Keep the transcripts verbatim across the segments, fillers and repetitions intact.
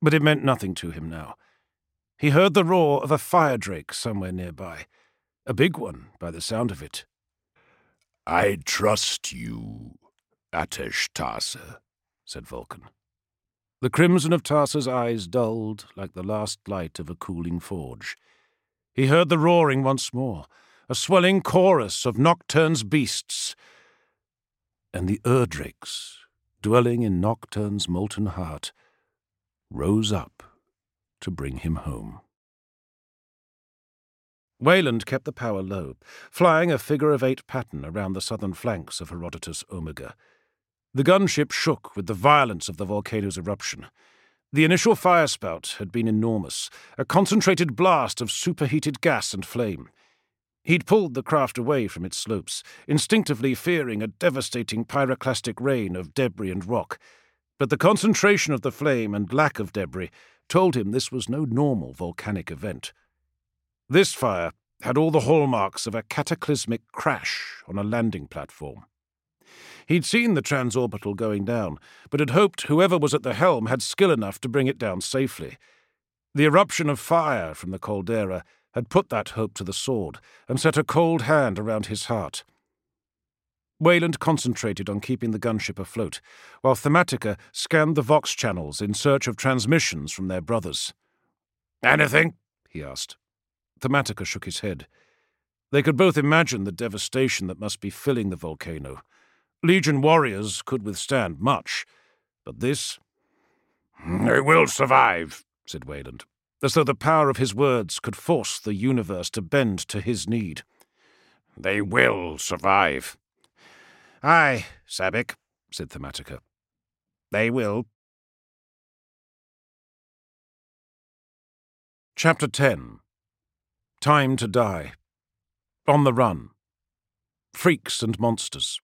But it meant nothing to him now. He heard the roar of a fire drake somewhere nearby. A big one, by the sound of it. "I trust you, Atesh Tarsa," said Vulcan. The crimson of Tarsa's eyes dulled like the last light of a cooling forge. He heard the roaring once more, a swelling chorus of Nocturne's beasts. And the Urdrakes, dwelling in Nocturne's molten heart, rose up to bring him home. Wayland kept the power low, flying a figure-of-eight pattern around the southern flanks of Herodotus Omega. The gunship shook with the violence of the volcano's eruption. The initial firespout had been enormous, a concentrated blast of superheated gas and flame. He'd pulled the craft away from its slopes, instinctively fearing a devastating pyroclastic rain of debris and rock. But the concentration of the flame and lack of debris told him this was no normal volcanic event. This fire had all the hallmarks of a cataclysmic crash on a landing platform. He'd seen the transorbital going down, but had hoped whoever was at the helm had skill enough to bring it down safely. The eruption of fire from the caldera had put that hope to the sword and set a cold hand around his heart. Wayland concentrated on keeping the gunship afloat, while Thematica scanned the Vox channels in search of transmissions from their brothers. "Anything?" he asked. Thematica shook his head. They could both imagine the devastation that must be filling the volcano. Legion warriors could withstand much, but this... "They will survive," said Wayland, as though the power of his words could force the universe to bend to his need. "They will survive." "Aye, Sabik," said Thematica. "They will." Chapter ten. Time to Die. On the Run. Freaks and Monsters.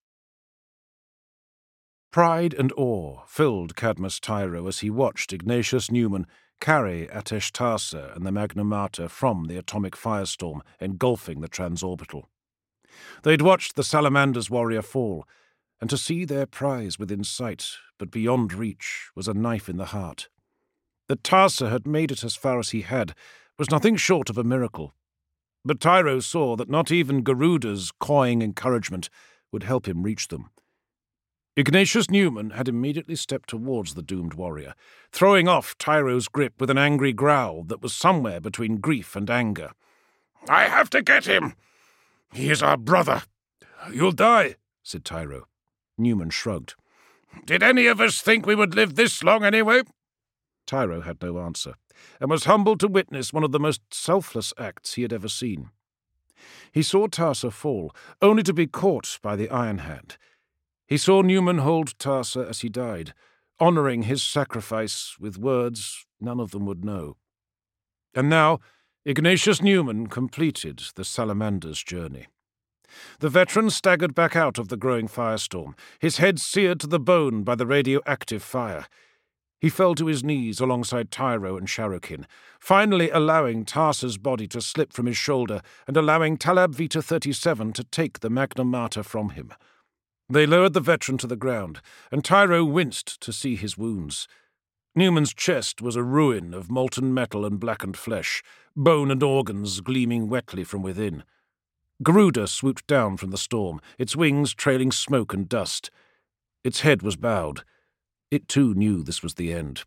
Pride and awe filled Cadmus Tyro as he watched Ignatius Newman carry Atesh Tarsa and the Magna Mater from the atomic firestorm engulfing the transorbital. They'd watched the Salamander's warrior fall, and to see their prize within sight, but beyond reach, was a knife in the heart. That Tarsa had made it as far as he had was nothing short of a miracle. But Tyro saw that not even Garuda's cawing encouragement would help him reach them. Ignatius Newman had immediately stepped towards the doomed warrior, throwing off Tyro's grip with an angry growl that was somewhere between grief and anger. "I have to get him! He is our brother." "You'll die," said Tyro. Newman shrugged. "Did any of us think we would live this long anyway?" Tyro had no answer, and was humbled to witness one of the most selfless acts he had ever seen. He saw Tarsa fall, only to be caught by the Iron Hand. He saw Newman hold Tarsa as he died, honouring his sacrifice with words none of them would know. And now Ignatius Newman completed the Salamander's journey. The veteran staggered back out of the growing firestorm, his head seared to the bone by the radioactive fire. He fell to his knees alongside Tyro and Sharokin, finally allowing Tarsa's body to slip from his shoulder and allowing Talab Vita thirty-seven to take the Magna Mater from him. They lowered the veteran to the ground, and Tyro winced to see his wounds. Newman's chest was a ruin of molten metal and blackened flesh, bone and organs gleaming wetly from within. Garuda swooped down from the storm, its wings trailing smoke and dust. Its head was bowed. It too knew this was the end.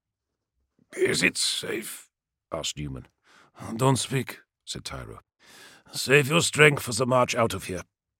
"Is it safe?" asked Newman. "Don't speak," said Tyro. "Save your strength for the march out of here."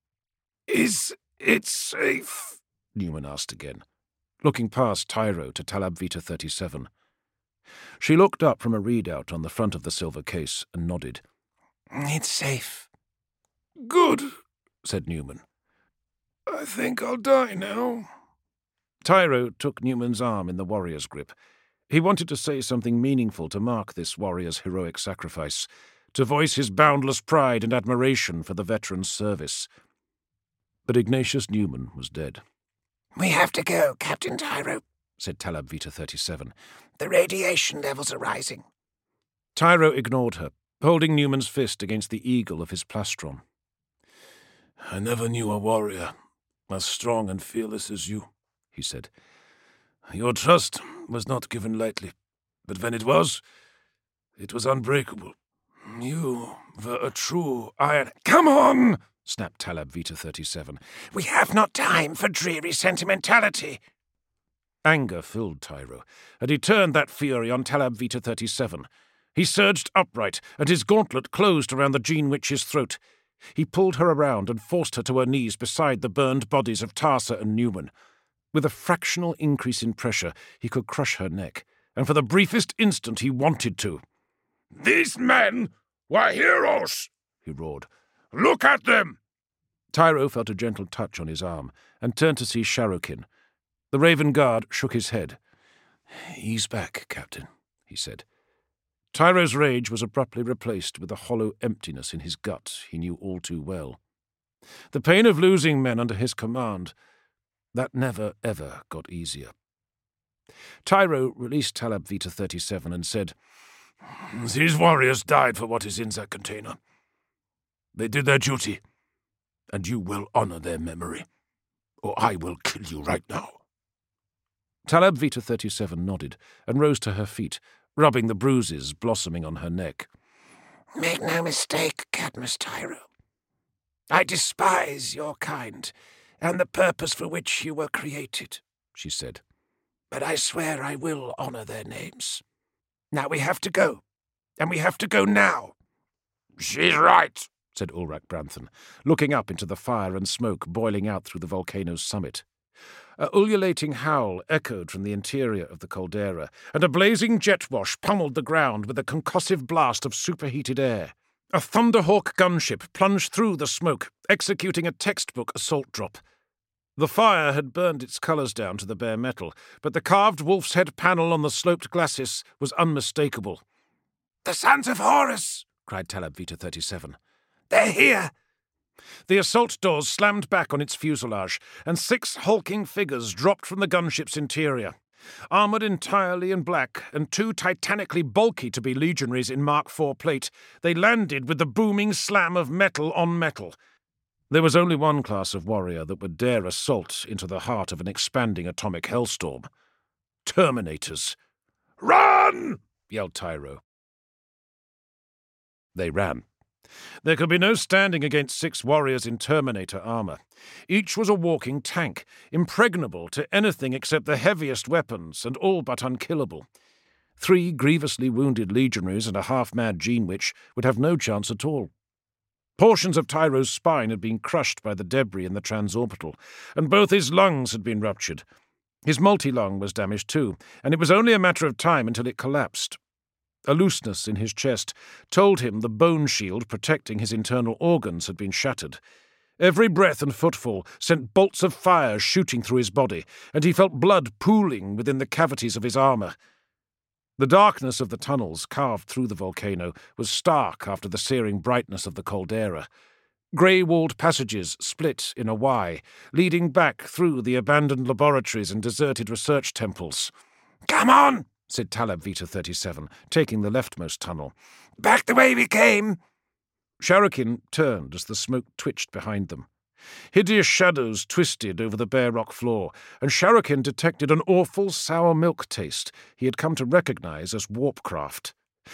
"Is it safe?" Newman asked again, looking past Tyro to Talab Vita thirty-seven. She looked up from a readout on the front of the silver case and nodded. "It's safe." "Good," said Newman. "I think I'll die now." Tyro took Newman's arm in the warrior's grip. He wanted to say something meaningful to mark this warrior's heroic sacrifice, to voice his boundless pride and admiration for the veteran's service. But Ignatius Newman was dead. "We have to go, Captain Tyro," said Talab Vita thirty-seven. "The radiation levels are rising." Tyro ignored her, holding Newman's fist against the eagle of his plastron. "I never knew a warrior as strong and fearless as you," he said. "Your trust was not given lightly. But when it was, it was unbreakable. You were a true iron... Come on! Snapped Talab Vita thirty-seven. We have not time for dreary sentimentality. Anger filled Tyro, and he turned that fury on Talab Vita thirty-seven. He surged upright, and his gauntlet closed around the Gene Witch's throat. He pulled her around and forced her to her knees beside the burned bodies of Tarsa and Newman. With a fractional increase in pressure, he could crush her neck, and for the briefest instant he wanted to. "These men were heroes!" he roared. "Look at them!" Tyro felt a gentle touch on his arm, and turned to see Sharokin. The Raven Guard shook his head. "He's back, Captain," he said. Tyro's rage was abruptly replaced with a hollow emptiness in his gut he knew all too well. The pain of losing men under his command, that never, ever got easier. Tyro released Talab Vita thirty-seven and said, "These warriors died for what is in that container. They did their duty, and you will honor their memory, or I will kill you right now." Talab Vita thirty-seven nodded and rose to her feet, rubbing the bruises blossoming on her neck. Make no mistake, Cadmus Tyro. I despise your kind and the purpose for which you were created, she said. But I swear I will honor their names. Now we have to go, and we have to go now. She's right, said Ulrach Branthen, looking up into the fire and smoke boiling out through the volcano's summit. A ululating howl echoed from the interior of the caldera, and a blazing jet wash pummeled the ground with a concussive blast of superheated air. A Thunderhawk gunship plunged through the smoke, executing a textbook assault drop. The fire had burned its colours down to the bare metal, but the carved wolf's head panel on the sloped glacis was unmistakable. "The sons of Horus!" cried Talab Vita thirty-seven. "They're here!" The assault doors slammed back on its fuselage, and six hulking figures dropped from the gunship's interior. Armoured entirely in black, and too titanically bulky to be legionaries in Mark four plate, they landed with the booming slam of metal on metal. There was only one class of warrior that would dare assault into the heart of an expanding atomic hellstorm. Terminators. "Run!" yelled Tyro. They ran. There could be no standing against six warriors in Terminator armour. Each was a walking tank, impregnable to anything except the heaviest weapons and all but unkillable. Three grievously wounded legionaries and a half-mad Gene Witch would have no chance at all. Portions of Tyro's spine had been crushed by the debris in the transorbital, and both his lungs had been ruptured. His multi-lung was damaged too, and it was only a matter of time until it collapsed. A looseness in his chest told him the bone shield protecting his internal organs had been shattered. Every breath and footfall sent bolts of fire shooting through his body, and he felt blood pooling within the cavities of his armour. The darkness of the tunnels carved through the volcano was stark after the searing brightness of the caldera. Grey-walled passages split in a Y, leading back through the abandoned laboratories and deserted research temples. "Come on!" said Talab Vita thirty-seven, taking the leftmost tunnel. "Back the way we came!" Sharokin turned as the smoke twitched behind them. Hideous shadows twisted over the bare rock floor, and Sharokin detected an awful sour milk taste he had come to recognize as warpcraft.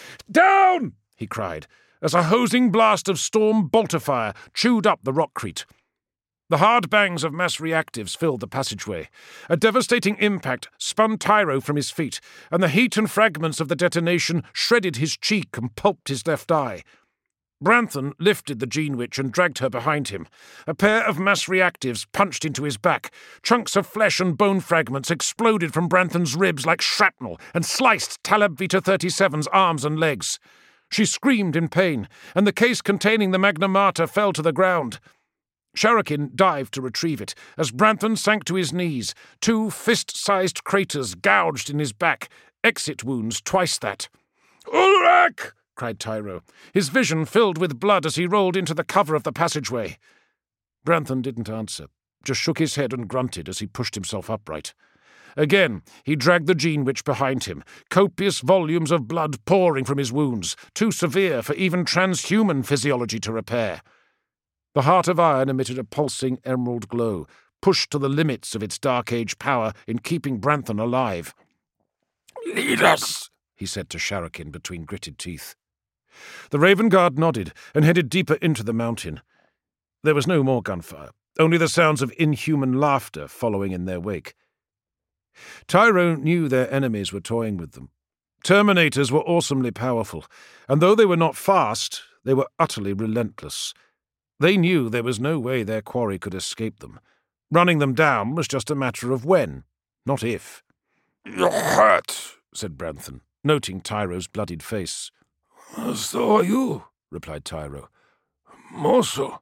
"Down!" he cried, as a hosing blast of storm bolter-fire chewed up the rockcrete. The hard bangs of mass reactives filled the passageway. A devastating impact spun Tyro from his feet, and the heat and fragments of the detonation shredded his cheek and pulped his left eye. Branthen lifted the Gene Witch and dragged her behind him. A pair of mass reactives punched into his back. Chunks of flesh and bone fragments exploded from Branthen's ribs like shrapnel and sliced Talab Vita thirty-seven's arms and legs. She screamed in pain, and the case containing the Magna Mater fell to the ground. Sharokin dived to retrieve it, as Branthen sank to his knees, two fist-sized craters gouged in his back, exit wounds twice that. "Ulrach!" cried Tyro, his vision filled with blood as he rolled into the cover of the passageway. Branthen didn't answer, just shook his head and grunted as he pushed himself upright. Again, he dragged the Gene Witch behind him, copious volumes of blood pouring from his wounds, too severe for even transhuman physiology to repair. The Heart of Iron emitted a pulsing emerald glow, pushed to the limits of its Dark Age power in keeping Branthen alive. "Lead us," he said to Sharakin between gritted teeth. The Raven Guard nodded and headed deeper into the mountain. There was no more gunfire, only the sounds of inhuman laughter following in their wake. Tyro knew their enemies were toying with them. Terminators were awesomely powerful, and though they were not fast, they were utterly relentless. They knew there was no way their quarry could escape them. Running them down was just a matter of when, not if. "You're hurt," said Branthon, noting Tyro's bloodied face. "So are you," replied Tyro. "More so."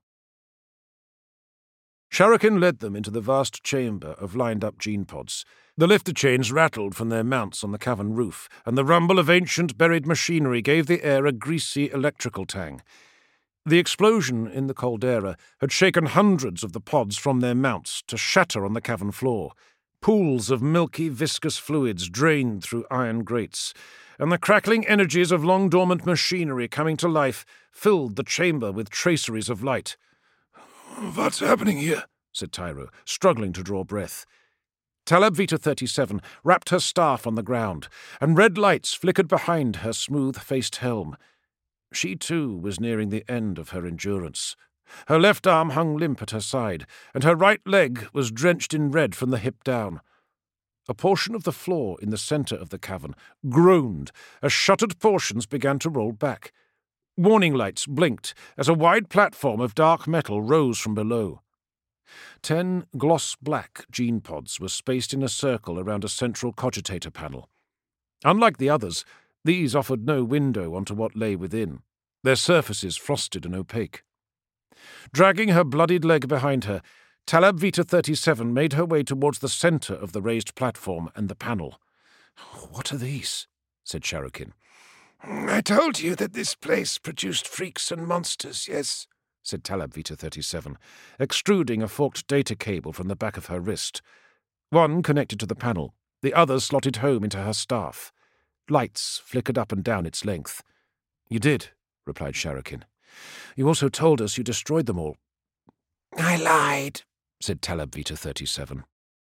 Sharakin led them into the vast chamber of lined-up gene pods. The lifter chains rattled from their mounts on the cavern roof, and the rumble of ancient buried machinery gave the air a greasy electrical tang. The explosion in the caldera had shaken hundreds of the pods from their mounts to shatter on the cavern floor. Pools of milky, viscous fluids drained through iron grates, and the crackling energies of long-dormant machinery coming to life filled the chamber with traceries of light. "What's happening here?" said Tyro, struggling to draw breath. Talab Vita thirty-seven rapped her staff on the ground, and red lights flickered behind her smooth-faced helm. She, too, was nearing the end of her endurance. Her left arm hung limp at her side, and her right leg was drenched in red from the hip down. A portion of the floor in the centre of the cavern groaned as shuttered portions began to roll back. Warning lights blinked as a wide platform of dark metal rose from below. Ten gloss-black gene pods were spaced in a circle around a central cogitator panel. Unlike the others, these offered no window onto what lay within, their surfaces frosted and opaque. Dragging her bloodied leg behind her, Talab Vita thirty-seven made her way towards the centre of the raised platform and the panel. "What are these?" said Sharakin. "I told you that this place produced freaks and monsters, yes?" said Talab Vita thirty-seven, extruding a forked data cable from the back of her wrist. One connected to the panel, the other slotted home into her staff. Lights flickered up and down its length. "You did," replied Sharakin. "You also told us you destroyed them all." "I lied," said Talab Vita thirty-seven.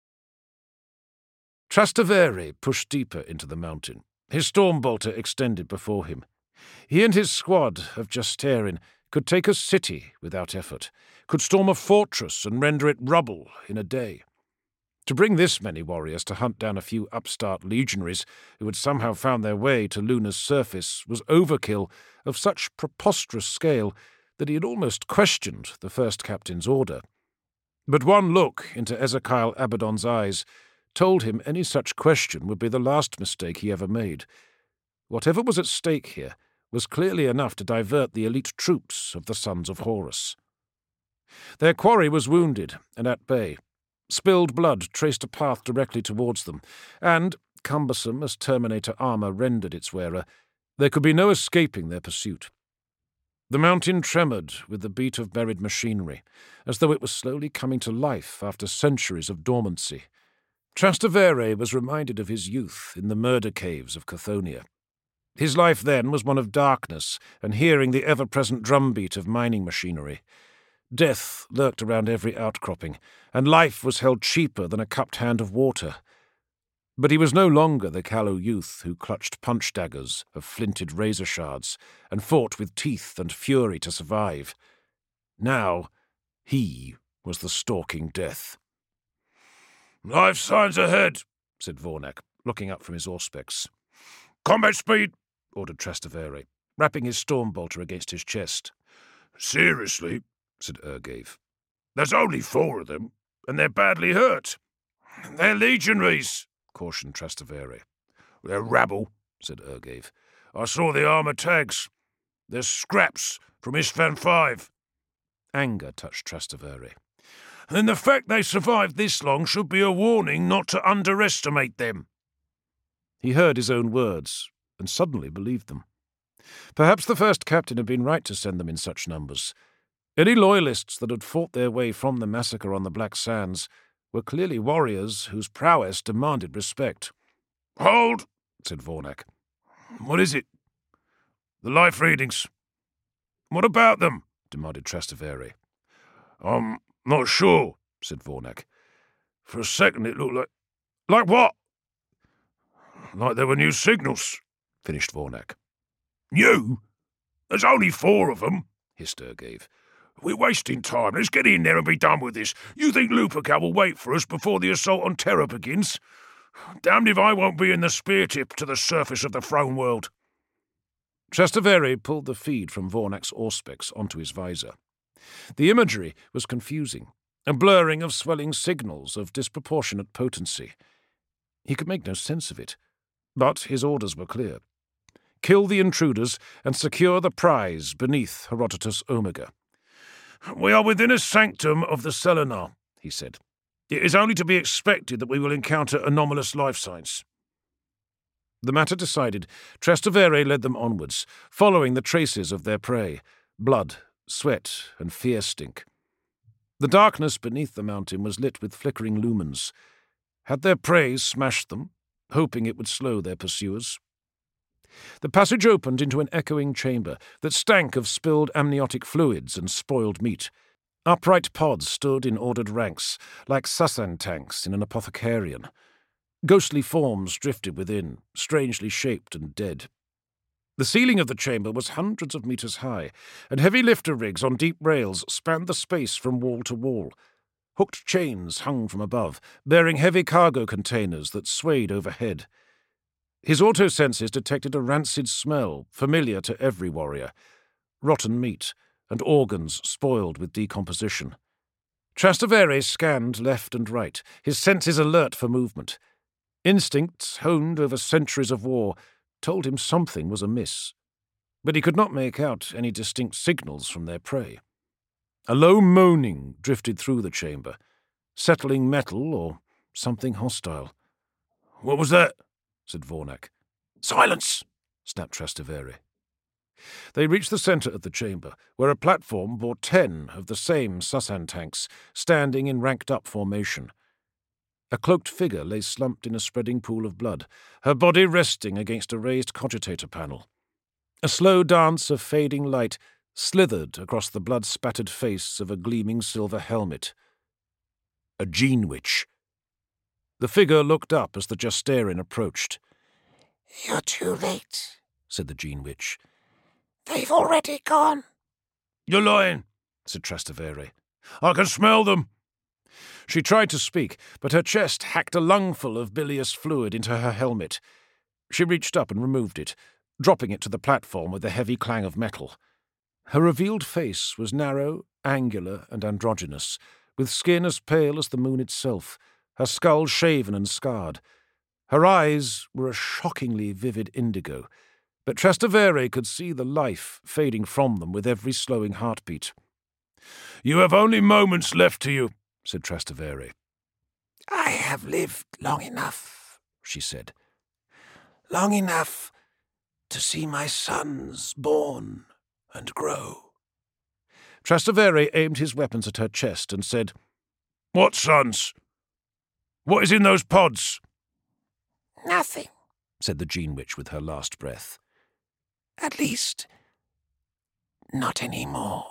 Trastevere pushed deeper into the mountain, his stormbolter extended before him. He and his squad of Justerin could take a city without effort, could storm a fortress and render it rubble in a day. To bring this many warriors to hunt down a few upstart legionaries who had somehow found their way to Luna's surface was overkill of such preposterous scale that he had almost questioned the first captain's order. But one look into Ezekiel Abaddon's eyes told him any such question would be the last mistake he ever made. Whatever was at stake here was clearly enough to divert the elite troops of the Sons of Horus. Their quarry was wounded and at bay. Spilled blood traced a path directly towards them, and, cumbersome as Terminator armour rendered its wearer, there could be no escaping their pursuit. The mountain tremoured with the beat of buried machinery, as though it was slowly coming to life after centuries of dormancy. Trastevere was reminded of his youth in the murder caves of Chthoniya. His life then was one of darkness and hearing the ever-present drumbeat of mining machinery. Death lurked around every outcropping, and life was held cheaper than a cupped hand of water. But he was no longer the callow youth who clutched punch-daggers of flinted razor shards and fought with teeth and fury to survive. Now he was the stalking death. "Life signs ahead," said Vornak, looking up from his auspex. "Combat speed," ordered Trastevere, rapping his stormbolter against his chest. "Seriously," said Urgave. "There's only four of them, and they're badly hurt. They're legionaries," cautioned Trastevere. "They're rabble," said Urgave. "I saw the armour tags. They're scraps from Isfan five. Anger touched Trastevere. "Then the fact they survived this long should be a warning not to underestimate them." He heard his own words, and suddenly believed them. Perhaps the first captain had been right to send them in such numbers. Any loyalists that had fought their way from the massacre on the Black Sands were clearly warriors whose prowess demanded respect. "Hold," said Vornak. "What is it?" "The life readings." "What about them?" demanded Trastevere. "I'm not sure," said Vornak. "For a second it looked like... Like what?" "Like there were new signals. finished Vornak. You? There's only four of them, hissed Urgave. We're wasting time. Let's get in there and be done with this. You think Lupercal will wait for us before the assault on Terra begins? Damned if I won't be in the spear tip to the surface of the throne world. Trastevere pulled the feed from Vornak's auspex onto his visor. The imagery was confusing, a blurring of swelling signals of disproportionate potency. He could make no sense of it, but his orders were clear. Kill the intruders and secure the prize beneath Herodotus Omega. We are within a sanctum of the Selenar, he said. It is only to be expected that we will encounter anomalous life signs. The matter decided, Trastevere led them onwards, following the traces of their prey, blood, sweat, and fear stink. The darkness beneath the mountain was lit with flickering lumens. Had their prey smashed them, hoping it would slow their pursuers? The passage opened into an echoing chamber that stank of spilled amniotic fluids and spoiled meat. Upright pods stood in ordered ranks, like Sasan tanks in an apothecarian. Ghostly forms drifted within, strangely shaped and dead. The ceiling of the chamber was hundreds of meters high, and heavy lifter rigs on deep rails spanned the space from wall to wall. Hooked chains hung from above, bearing heavy cargo containers that swayed overhead. His auto-senses detected a rancid smell, familiar to every warrior. Rotten meat, and organs spoiled with decomposition. Trastevere scanned left and right, his senses alert for movement. Instincts, honed over centuries of war, told him something was amiss. But he could not make out any distinct signals from their prey. A low moaning drifted through the chamber, settling metal or something hostile. "What was that?" said Vornak. "Silence!" snapped Trastevere. They reached the centre of the chamber, where a platform bore ten of the same Sasan tanks, standing in ranked-up formation. A cloaked figure lay slumped in a spreading pool of blood, her body resting against a raised cogitator panel. A slow dance of fading light slithered across the blood-spattered face of a gleaming silver helmet. A gene witch. The figure looked up as the Justarin approached. "You're too late," said the gene witch. "They've already gone." "You're lying," said Trastevere. "I can smell them." She tried to speak, but her chest hacked a lungful of bilious fluid into her helmet. She reached up and removed it, dropping it to the platform with a heavy clang of metal. Her revealed face was narrow, angular, and androgynous, with skin as pale as the moon itself, her skull shaven and scarred. Her eyes were a shockingly vivid indigo, but Trastevere could see the life fading from them with every slowing heartbeat. "You have only moments left to you," said Trastevere. "I have lived long enough," she said. "Long enough to see my sons born and grow." Trastevere aimed his weapons at her chest and said, "What sons? What is in those pods?" "Nothing," said the gene witch with her last breath. "At least, not anymore."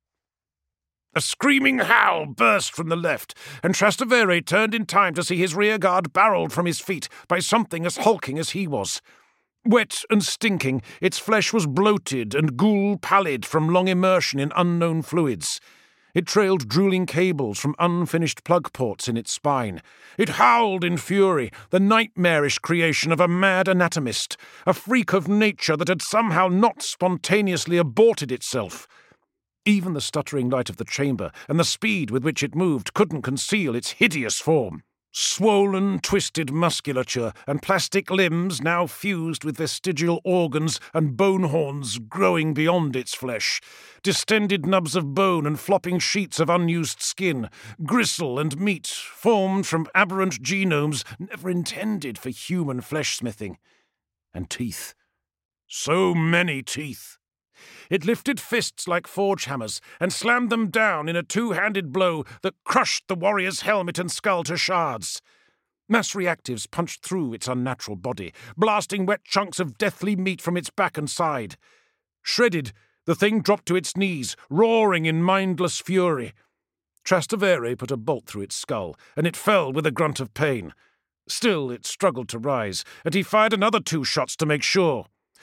A screaming howl burst from the left, and Trastevere turned in time to see his rearguard barreled from his feet by something as hulking as he was. Wet and stinking, its flesh was bloated and ghoul-pallid from long immersion in unknown fluids. It trailed drooling cables from unfinished plug ports in its spine. It howled in fury, the nightmarish creation of a mad anatomist, a freak of nature that had somehow not spontaneously aborted itself. Even the stuttering light of the chamber and the speed with which it moved couldn't conceal its hideous form. Swollen, twisted musculature and plastic limbs now fused with vestigial organs and bone horns growing beyond its flesh. Distended nubs of bone and flopping sheets of unused skin, gristle and meat formed from aberrant genomes never intended for human flesh-smithing. And teeth. So many teeth. It lifted fists like forge hammers and slammed them down in a two-handed blow that crushed the warrior's helmet and skull to shards. Mass reactives punched through its unnatural body, blasting wet chunks of deathly meat from its back and side. Shredded, the thing dropped to its knees, roaring in mindless fury. Trastevere put a bolt through its skull, and it fell with a grunt of pain. Still, it struggled to rise, and he fired another two shots to make sure.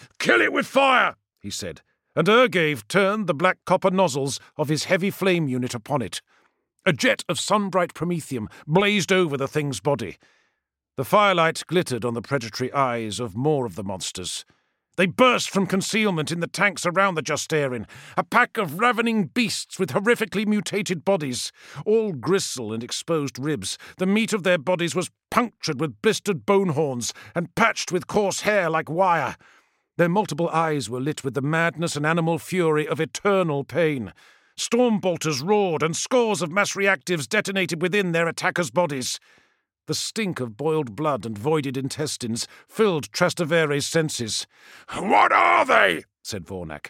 Kill it with fire, he said, and Ergave turned the black copper nozzles of his heavy flame unit upon it. A jet of sun-bright promethium blazed over the thing's body. The firelight glittered on the predatory eyes of more of the monsters. They burst from concealment in the tanks around the Justarin, a pack of ravening beasts with horrifically mutated bodies. All gristle and exposed ribs, the meat of their bodies was punctured with blistered bone horns and patched with coarse hair like wire. Their multiple eyes were lit with the madness and animal fury of eternal pain. Storm bolters roared and scores of mass reactives detonated within their attackers' bodies. The stink of boiled blood and voided intestines filled Trastavere's senses. "What are they?" said Vornak.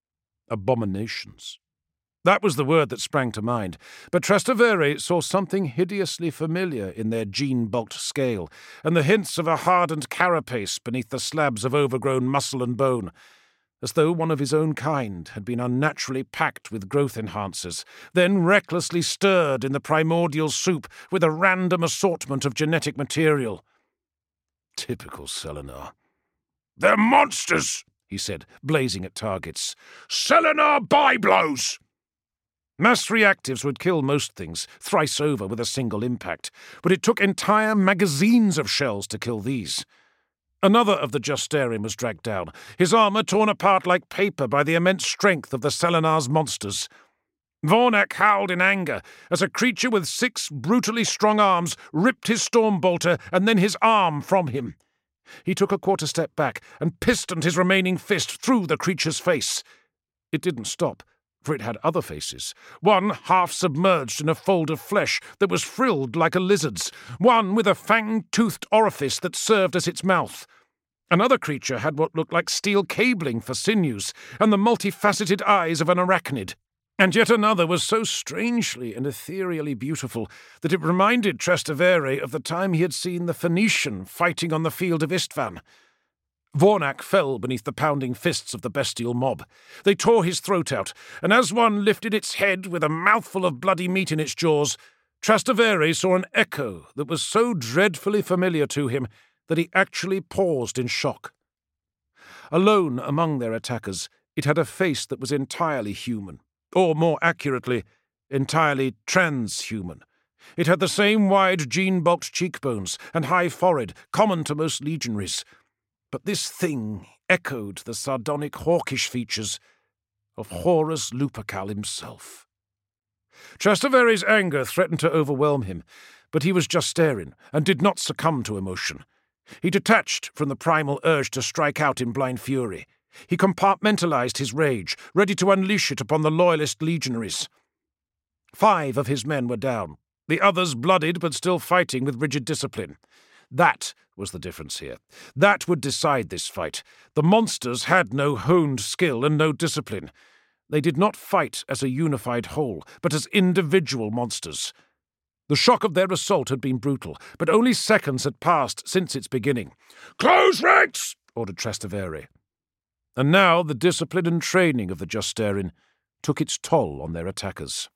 Abominations. That was the word that sprang to mind, but Trastavere saw something hideously familiar in their gene-bulked scale, and the hints of a hardened carapace beneath the slabs of overgrown muscle and bone, as though one of his own kind had been unnaturally packed with growth enhancers, then recklessly stirred in the primordial soup with a random assortment of genetic material. Typical Selenar. "They're monsters," he said, blazing at targets. "Selenar byblows!" Mass reactives would kill most things, thrice over with a single impact, but it took entire magazines of shells to kill these. Another of the Justarin was dragged down, his armour torn apart like paper by the immense strength of the Selenar's monsters. Vornak howled in anger as a creature with six brutally strong arms ripped his Stormbolter and then his arm from him. He took a quarter step back and pistoned his remaining fist through the creature's face. It didn't stop, for it had other faces, one half submerged in a fold of flesh that was frilled like a lizard's, one with a fang-toothed orifice that served as its mouth. Another creature had what looked like steel cabling for sinews, and the multifaceted eyes of an arachnid. And yet another was so strangely and ethereally beautiful that it reminded Trastavere of the time he had seen the Phoenician fighting on the field of Istvan. Vornak fell beneath the pounding fists of the bestial mob. They tore his throat out, and as one lifted its head with a mouthful of bloody meat in its jaws, Trastavere saw an echo that was so dreadfully familiar to him that he actually paused in shock. Alone among their attackers, it had a face that was entirely human, or more accurately, entirely transhuman. It had the same wide gene-bulked cheekbones and high forehead common to most legionaries. But this thing echoed the sardonic, hawkish features of Horus Lupercal himself. Trastavere's anger threatened to overwhelm him, but he was Justarin and did not succumb to emotion. He detached from the primal urge to strike out in blind fury. He compartmentalized his rage, ready to unleash it upon the loyalist legionaries. Five of his men were down, the others bloodied but still fighting with rigid discipline. That was the difference here. That would decide this fight. The monsters had no honed skill and no discipline. They did not fight as a unified whole, but as individual monsters. The shock of their assault had been brutal, but only seconds had passed since its beginning. "Close ranks!" ordered Trastavere. And now the discipline and training of the Justarin took its toll on their attackers.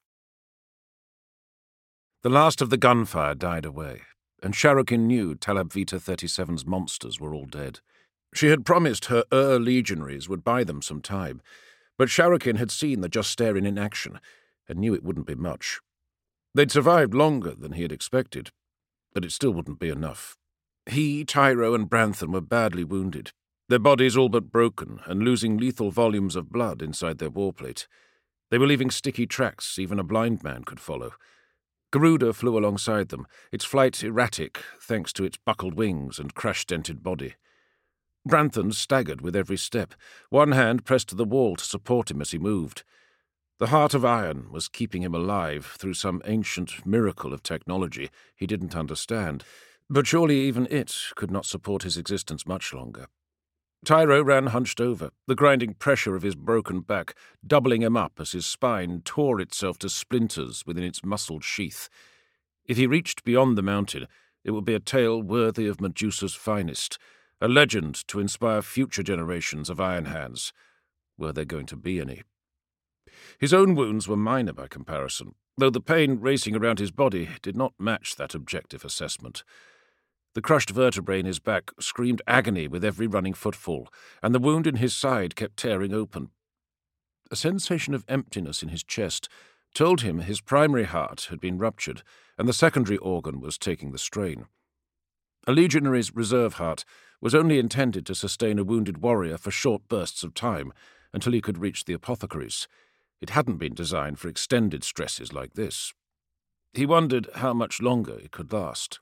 The last of the gunfire died away, and Sharokin knew Talab Vita thirty-seven's monsters were all dead. She had promised her Ur legionaries would buy them some time, but Sharokin had seen the Justarin in action and knew it wouldn't be much. They'd survived longer than he had expected, but it still wouldn't be enough. He, Tyro, and Branthon were badly wounded, their bodies all but broken and losing lethal volumes of blood inside their warplate. They were leaving sticky tracks even a blind man could follow. Garuda flew alongside them, its flight erratic thanks to its buckled wings and crash-dented body. Branthon staggered with every step, one hand pressed to the wall to support him as he moved. The heart of iron was keeping him alive through some ancient miracle of technology he didn't understand, but surely even it could not support his existence much longer. Tyro ran hunched over, the grinding pressure of his broken back doubling him up as his spine tore itself to splinters within its muscled sheath. If he reached beyond the mountain, it would be a tale worthy of Medusa's finest, a legend to inspire future generations of Iron Hands, were there going to be any. His own wounds were minor by comparison, though the pain racing around his body did not match that objective assessment. The crushed vertebrae in his back screamed agony with every running footfall, and the wound in his side kept tearing open. A sensation of emptiness in his chest told him his primary heart had been ruptured, and the secondary organ was taking the strain. A legionary's reserve heart was only intended to sustain a wounded warrior for short bursts of time, until he could reach the apothecaries. It hadn't been designed for extended stresses like this. He wondered how much longer it could last.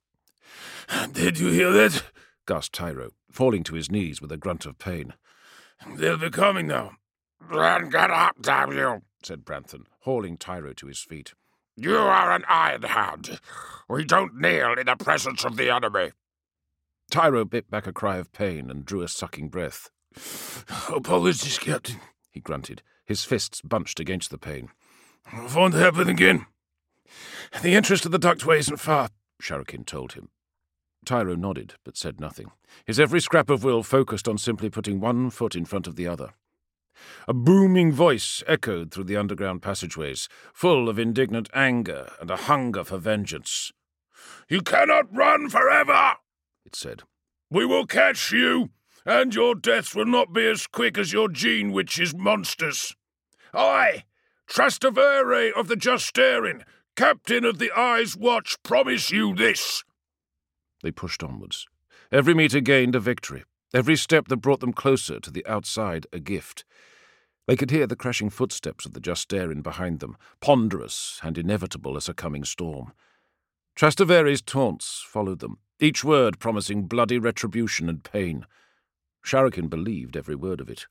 "Did you hear that?" gasped Tyro, falling to his knees with a grunt of pain. "They'll be coming now." "Then get up, damn you," said Branthon, hauling Tyro to his feet. "You are an iron hound. We don't kneel in the presence of the enemy." Tyro bit back a cry of pain and drew a sucking breath. "Apologies, Captain," he grunted, his fists bunched against the pain. "It won't happen again." "The interest of the Ductway isn't far," Sharakin told him. Tyro nodded, but said nothing. His every scrap of will focused on simply putting one foot in front of the other. A booming voice echoed through the underground passageways, full of indignant anger and a hunger for vengeance. "You cannot run forever," it said. "We will catch you, and your deaths will not be as quick as your Gene Witch's monsters. I, Trastevere of the Justerin, Captain of the Eye's Watch, promise you this." They pushed onwards. Every metre gained a victory, every step that brought them closer to the outside a gift. They could hear the crashing footsteps of the Justerin behind them, ponderous and inevitable as a coming storm. Trastevere's taunts followed them, each word promising bloody retribution and pain. Sharakin believed every word of it.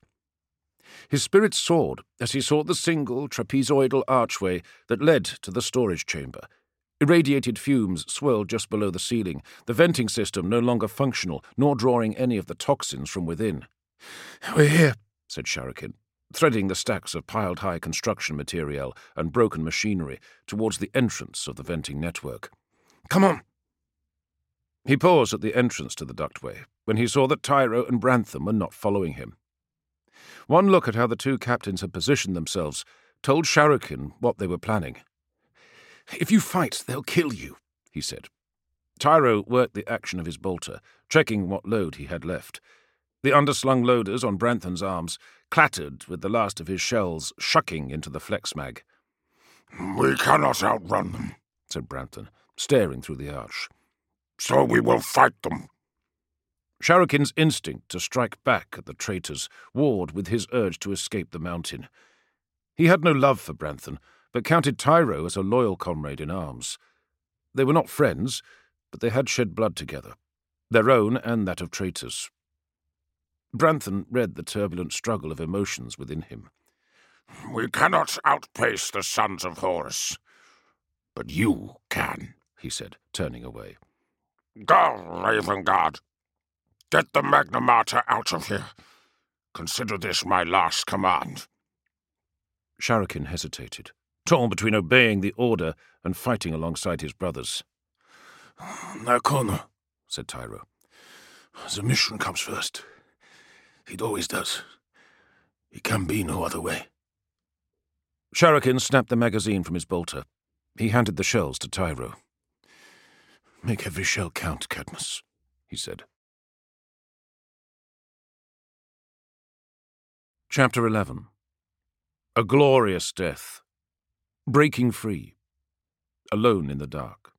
His spirit soared as he saw the single trapezoidal archway that led to the storage chamber. Irradiated fumes swirled just below the ceiling, the venting system no longer functional, nor drawing any of the toxins from within. "We're here," said Sharakin, threading the stacks of piled-high construction material and broken machinery towards the entrance of the venting network. "Come on." He paused at the entrance to the ductway when he saw that Tyro and Brantham were not following him. One look at how the two captains had positioned themselves told Sharakin what they were planning. "If you fight, they'll kill you," he said. Tyro worked the action of his bolter, checking what load he had left. The underslung loaders on Brantham's arms clattered with the last of his shells shucking into the flex mag. "We cannot outrun them," said Brantham, staring through the arch. "So we will fight them." Sharakin's instinct to strike back at the traitors warred with his urge to escape the mountain. He had no love for Brantham, but counted Tyro as a loyal comrade in arms. They were not friends, but they had shed blood together, their own and that of traitors. Brantham read the turbulent struggle of emotions within him. "We cannot outpace the sons of Horus, but you can," he said, turning away. "Go, Raven Guard. Get the Magna Mater out of here. Consider this my last command." Sharakin hesitated, torn between obeying the order and fighting alongside his brothers. "Narcona," said Tyro. "The mission comes first. It always does. It can be no other way." Sharakin snapped the magazine from his bolter. He handed the shells to Tyro. "Make every shell count, Cadmus," he said. Chapter eleven. A glorious death. Breaking free. Alone in the dark.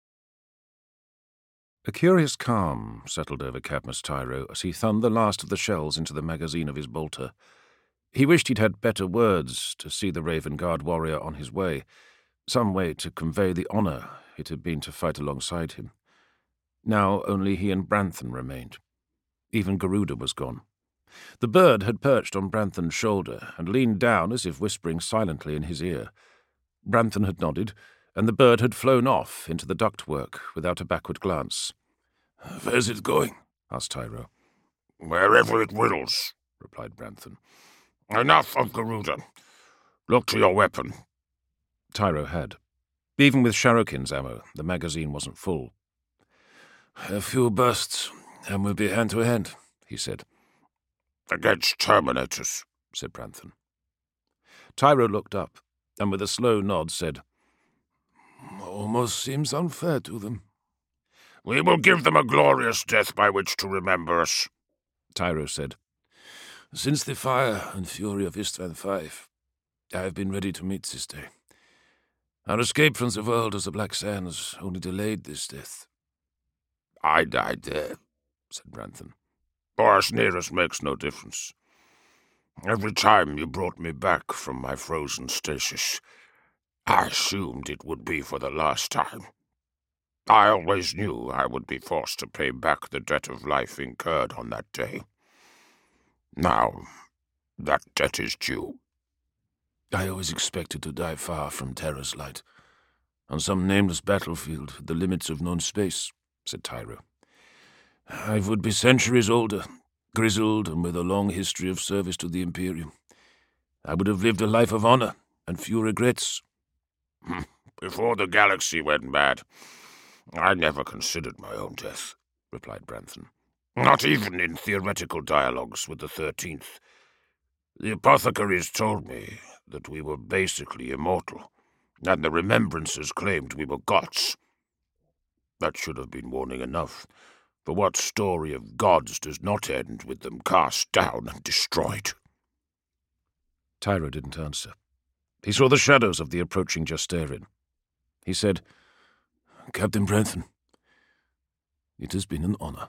A curious calm settled over Cadmus Tyro as he thumbed the last of the shells into the magazine of his bolter. He wished he'd had better words to see the Raven Guard warrior on his way, some way to convey the honour it had been to fight alongside him. Now only he and Brantham remained. Even Garuda was gone. The bird had perched on Brantham's shoulder and leaned down as if whispering silently in his ear. Brantham had nodded, and the bird had flown off into the ductwork without a backward glance. "Where's it going?" asked Tyro. "Wherever it wills," replied Brantham. "Enough of Garuda. Look to your weapon." Tyro had. Even with Sharakin's ammo, the magazine wasn't full. "A few bursts, and we'll be hand to hand," he said. "Against Terminators," said Brantham. Tyro looked up, and with a slow nod said, "Almost seems unfair to them." We will give them a glorious death by which to remember us, Tyro said. Since the fire and fury of Istvan Five, I have been ready to meet this day. Our escape from the world of the Black Sands only delayed this death. I died there, said Branthan. Or as near as makes no difference. Every time you brought me back from my frozen stasis, I assumed it would be for the last time. I always knew I would be forced to pay back the debt of life incurred on that day. Now, that debt is due. I always expected to die far from Terra's light, on some nameless battlefield at the limits of known space, said Tyro. I would be centuries older, grizzled and with a long history of service to the Imperium. I would have lived a life of honor and few regrets. Before the galaxy went mad, I never considered my own death, replied Branthan. Not even in theoretical dialogues with the Thirteenth. The apothecaries told me that we were basically immortal, and the remembrances claimed we were gods. That should have been warning enough, for what story of gods does not end with them cast down and destroyed? Tyro didn't answer. He saw the shadows of the approaching Justerin. He said, Captain Branthan, it has been an honor.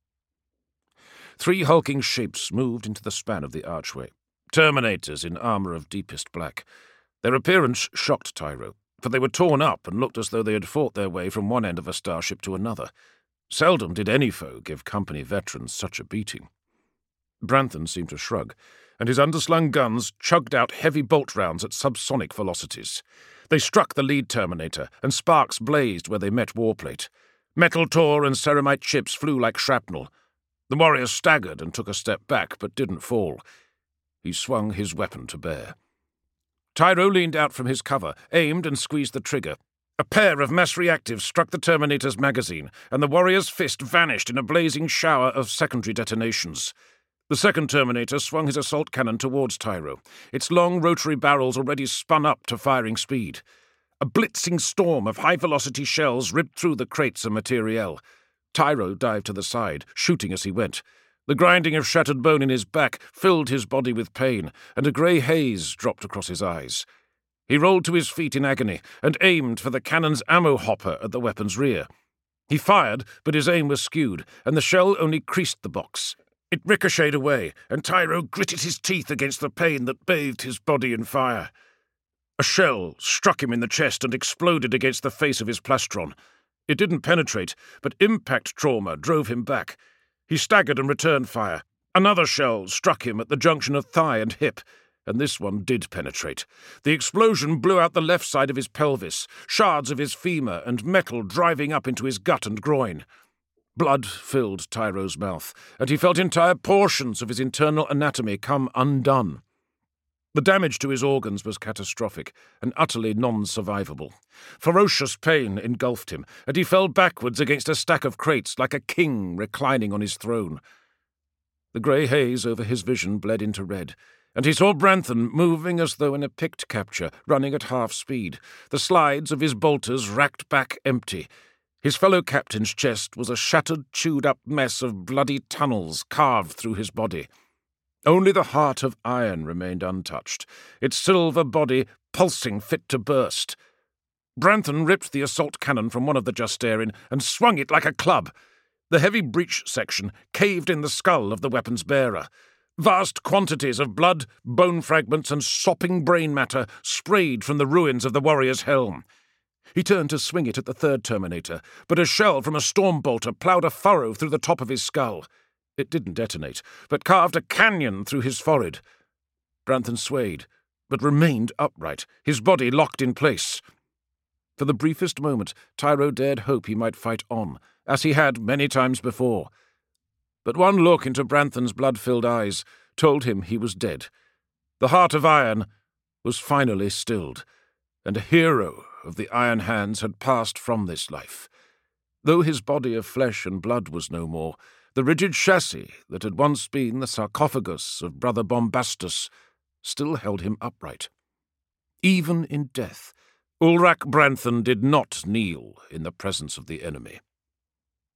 Three hulking shapes moved into the span of the archway, Terminators in armor of deepest black. Their appearance shocked Tyro, for they were torn up and looked as though they had fought their way from one end of a starship to another. Seldom did any foe give company veterans such a beating. Branthan seemed to shrug, and his underslung guns chugged out heavy bolt rounds at subsonic velocities. They struck the lead Terminator, and sparks blazed where they met warplate. Metal tore and ceramite chips flew like shrapnel. The warrior staggered and took a step back, but didn't fall. He swung his weapon to bear. Tyro leaned out from his cover, aimed and squeezed the trigger. A pair of mass reactives struck the Terminator's magazine, and the warrior's fist vanished in a blazing shower of secondary detonations. The second Terminator swung his assault cannon towards Tyro, its long rotary barrels already spun up to firing speed. A blitzing storm of high-velocity shells ripped through the crates of materiel. Tyro dived to the side, shooting as he went. The grinding of shattered bone in his back filled his body with pain, and a grey haze dropped across his eyes. He rolled to his feet in agony and aimed for the cannon's ammo hopper at the weapon's rear. He fired, but his aim was skewed, and the shell only creased the box. It ricocheted away, and Tyro gritted his teeth against the pain that bathed his body in fire. A shell struck him in the chest and exploded against the face of his plastron. It didn't penetrate, but impact trauma drove him back. He staggered and returned fire. Another shell struck him at the junction of thigh and hip, and this one did penetrate. The explosion blew out the left side of his pelvis, shards of his femur and metal driving up into his gut and groin. Blood filled Tyro's mouth, and he felt entire portions of his internal anatomy come undone. The damage to his organs was catastrophic and utterly non-survivable. Ferocious pain engulfed him, and he fell backwards against a stack of crates like a king reclining on his throne. The grey haze over his vision bled into red, and he saw Branthan moving as though in a picked capture, running at half speed. The slides of his bolters racked back empty. His fellow captain's chest was a shattered, chewed-up mess of bloody tunnels carved through his body. Only the heart of iron remained untouched, its silver body pulsing fit to burst. Branthan ripped the assault cannon from one of the Justerin and swung it like a club. The heavy breech section caved in the skull of the weapon's bearer. Vast quantities of blood, bone fragments, and sopping brain matter sprayed from the ruins of the warrior's helm. He turned to swing it at the third Terminator, but a shell from a storm bolter ploughed a furrow through the top of his skull. It didn't detonate, but carved a canyon through his forehead. Branthan swayed, but remained upright, his body locked in place. For the briefest moment, Tyro dared hope he might fight on, as he had many times before. But one look into Branthan's blood-filled eyes told him he was dead. The heart of iron was finally stilled, and a hero of the Iron Hands had passed from this life. Though his body of flesh and blood was no more, the rigid chassis that had once been the sarcophagus of Brother Bombastus still held him upright. Even in death, Ulrach Branthan did not kneel in the presence of the enemy.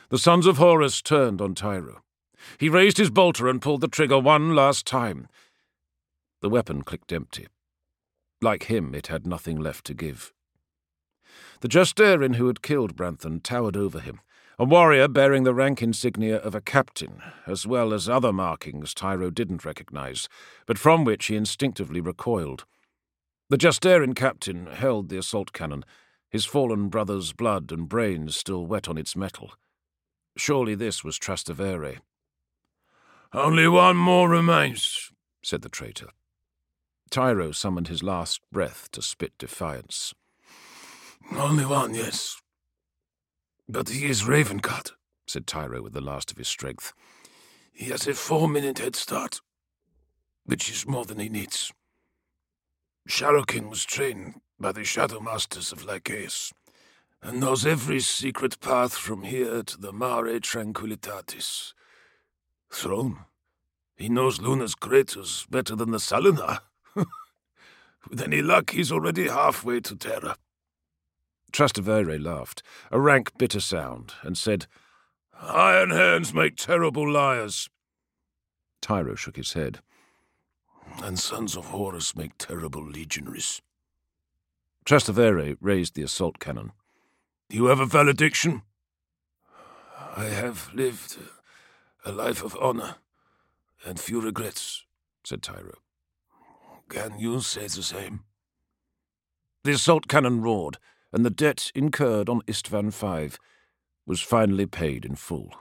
The Sons of Horus turned on Tyro. He raised his bolter and pulled the trigger one last time. The weapon clicked empty. Like him, it had nothing left to give. The Justerin who had killed Branthon towered over him, a warrior bearing the rank insignia of a captain, as well as other markings Tyro didn't recognize, but from which he instinctively recoiled. The Justerin captain held the assault cannon, his fallen brother's blood and brains still wet on its metal. Surely this was Trastevere. "Only one more remains," said the traitor. Tyro summoned his last breath to spit defiance. "Only one, yes. But he is Ravenguard," said Tyro with the last of his strength. "He has a four-minute head start, which is more than he needs. Sharakin was trained by the Shadow Masters of Lycaeus, and knows every secret path from here to the Mare Tranquillitatis. Throne, he knows Luna's Kratos better than the Salinar. With any luck, he's already halfway to Terra." Trastevere laughed, a rank bitter sound, and said, "Iron hands make terrible liars." Tyro shook his head. "And Sons of Horus make terrible legionaries." Trastevere raised the assault cannon. "You have a valediction?" "I have lived a life of honor and few regrets," said Tyro. "Can you say the same?" The assault cannon roared, and the debt incurred on Istvan five was finally paid in full.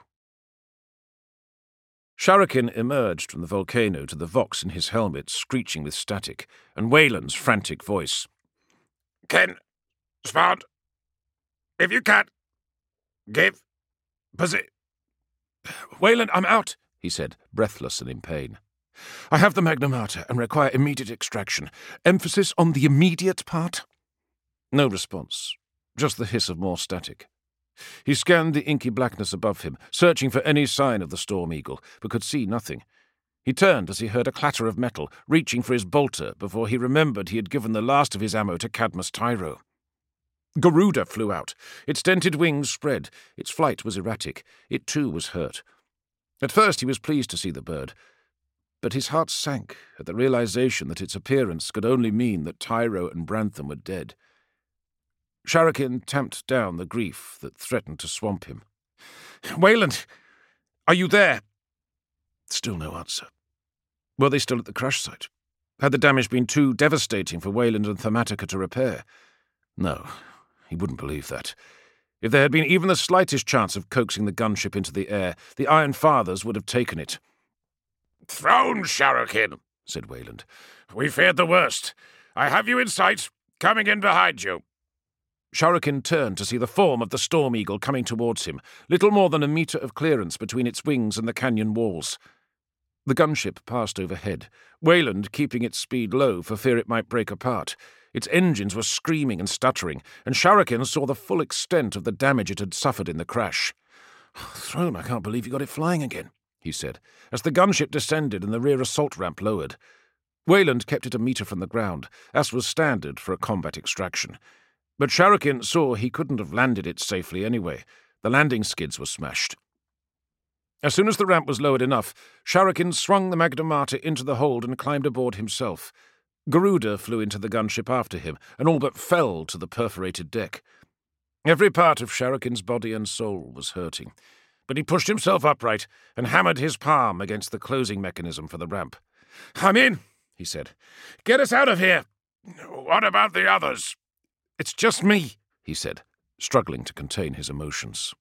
Sharakin emerged from the volcano to the vox in his helmet screeching with static, and Wayland's frantic voice. "Ken, Spard, if you can, give, posi—" "Wayland, I'm out," he said, breathless and in pain. "I have the Magna Mater and require immediate extraction. Emphasis on the immediate part?" No response, just the hiss of more static. He scanned the inky blackness above him, searching for any sign of the Storm Eagle, but could see nothing. He turned as he heard a clatter of metal, reaching for his bolter before he remembered he had given the last of his ammo to Cadmus Tyro. Garuda flew out. Its dented wings spread. Its flight was erratic. It too was hurt. At first he was pleased to see the bird, but his heart sank at the realization that its appearance could only mean that Tyro and Brantham were dead. Sharakin tamped down the grief that threatened to swamp him. "Wayland, are you there?" Still no answer. Were they still at the crash site? Had the damage been too devastating for Wayland and Thematica to repair? No, he wouldn't believe that. If there had been even the slightest chance of coaxing the gunship into the air, the Iron Fathers would have taken it. "Throne, Sharakin," said Wayland. "We feared the worst. I have you in sight, coming in behind you." Sharakin turned to see the form of the Storm Eagle coming towards him, little more than a metre of clearance between its wings and the canyon walls. The gunship passed overhead, Wayland keeping its speed low for fear it might break apart. Its engines were screaming and stuttering, and Sharakin saw the full extent of the damage it had suffered in the crash. "Throne, I can't believe you got it flying again," he said, as the gunship descended and the rear assault ramp lowered. Wayland kept it a metre from the ground, as was standard for a combat extraction. But Sharakin saw he couldn't have landed it safely anyway. The landing skids were smashed. As soon as the ramp was lowered enough, Sharakin swung the Magna Mater into the hold and climbed aboard himself. Garuda flew into the gunship after him, and all but fell to the perforated deck. Every part of Sharakin's body and soul was hurting, but he pushed himself upright and hammered his palm against the closing mechanism for the ramp. "I'm in," he said. "Get us out of here." "What about the others?" "It's just me," he said, struggling to contain his emotions.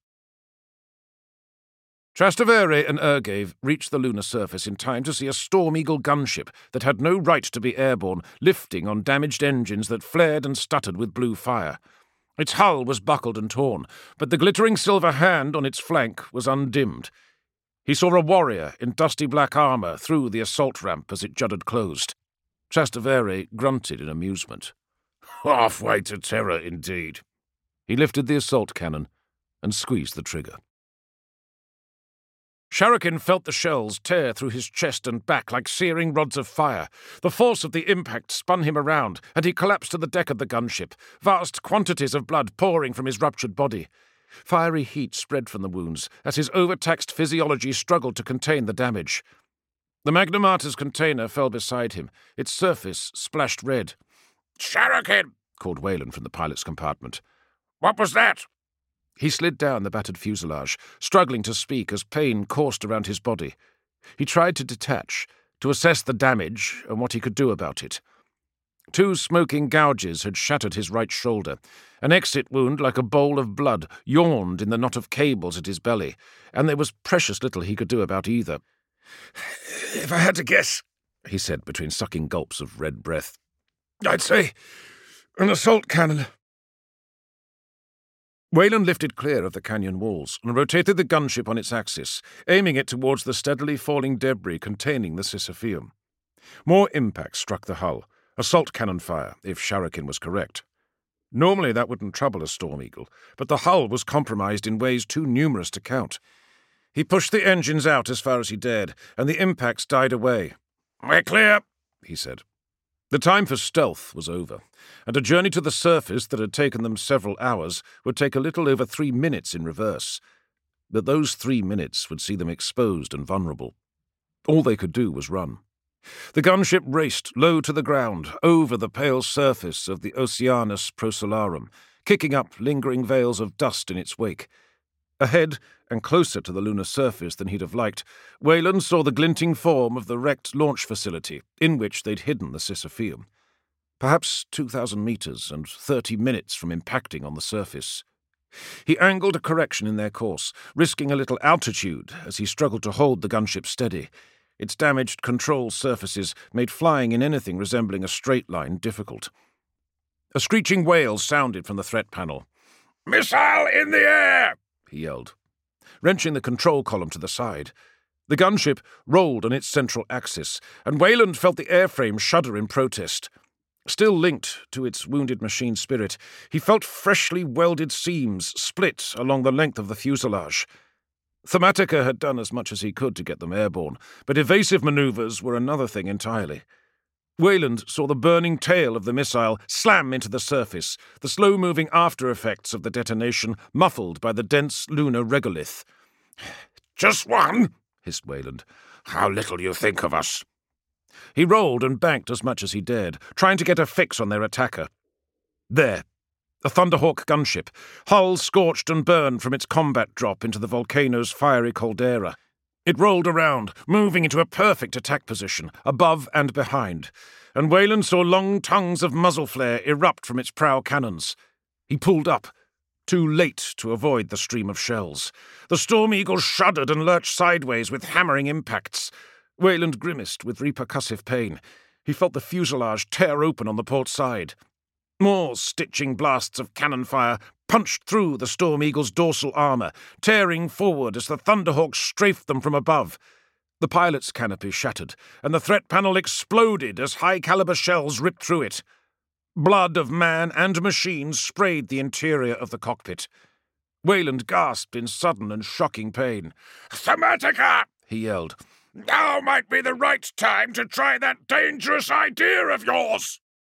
Trastevere and Urgave reached the lunar surface in time to see a Storm Eagle gunship that had no right to be airborne, lifting on damaged engines that flared and stuttered with blue fire. Its hull was buckled and torn, but the glittering silver hand on its flank was undimmed. He saw a warrior in dusty black armour through the assault ramp as it juddered closed. Trastevere grunted in amusement. "Halfway to Terra, indeed." He lifted the assault cannon and squeezed the trigger. Sharakin felt the shells tear through his chest and back like searing rods of fire. The force of the impact spun him around, and he collapsed to the deck of the gunship, vast quantities of blood pouring from his ruptured body. Fiery heat spread from the wounds as his overtaxed physiology struggled to contain the damage. The Magna Mater's container fell beside him, its surface splashed red. "Sharakin!" called Wayland from the pilot's compartment. "What was that?" He slid down the battered fuselage, struggling to speak as pain coursed around his body. He tried to detach, to assess the damage and what he could do about it. Two smoking gouges had shattered his right shoulder. An exit wound, like a bowl of blood, yawned in the knot of cables at his belly, and there was precious little he could do about either. "If I had to guess," he said between sucking gulps of red breath, "I'd say an assault cannon." Wayland lifted clear of the canyon walls and rotated the gunship on its axis, aiming it towards the steadily falling debris containing the Sisypheum. More impacts struck the hull, assault cannon fire, if Sharakin was correct. Normally that wouldn't trouble a Storm Eagle, but the hull was compromised in ways too numerous to count. He pushed the engines out as far as he dared, and the impacts died away. "We're clear," he said. The time for stealth was over, and a journey to the surface that had taken them several hours would take a little over three minutes in reverse. But those three minutes would see them exposed and vulnerable. All they could do was run. The gunship raced low to the ground, over the pale surface of the Oceanus Procelarum, kicking up lingering veils of dust in its wake. Ahead, and closer to the lunar surface than he'd have liked, Wayland saw the glinting form of the wrecked launch facility in which they'd hidden the Sisypheum. Perhaps two thousand meters and thirty minutes from impacting on the surface. He angled a correction in their course, risking a little altitude as he struggled to hold the gunship steady. Its damaged control surfaces made flying in anything resembling a straight line difficult. A screeching wail sounded from the threat panel. "Missile in the air!" he yelled, wrenching the control column to the side. The gunship rolled on its central axis, and Wayland felt the airframe shudder in protest. Still linked to its wounded machine spirit, he felt freshly welded seams split along the length of the fuselage. Thematica had done as much as he could to get them airborne, but evasive maneuvers were another thing entirely. Wayland saw the burning tail of the missile slam into the surface, the slow-moving after-effects of the detonation muffled by the dense lunar regolith. "Just one?" hissed Wayland. "How little you think of us." He rolled and banked as much as he dared, trying to get a fix on their attacker. There, a Thunderhawk gunship, hull scorched and burned from its combat drop into the volcano's fiery caldera. It rolled around, moving into a perfect attack position, above and behind, and Wayland saw long tongues of muzzle flare erupt from its prow cannons. He pulled up, too late to avoid the stream of shells. The Storm Eagle shuddered and lurched sideways with hammering impacts. Wayland grimaced with repercussive pain. He felt the fuselage tear open on the port side. More stitching blasts of cannon fire punched through the Storm Eagle's dorsal armor, tearing forward as the Thunderhawk strafed them from above. The pilot's canopy shattered, and the threat panel exploded as high-caliber shells ripped through it. Blood of man and machine sprayed the interior of the cockpit. Wayland gasped in sudden and shocking pain. "Thematica!" he yelled. "Now might be the right time to try that dangerous idea of yours!"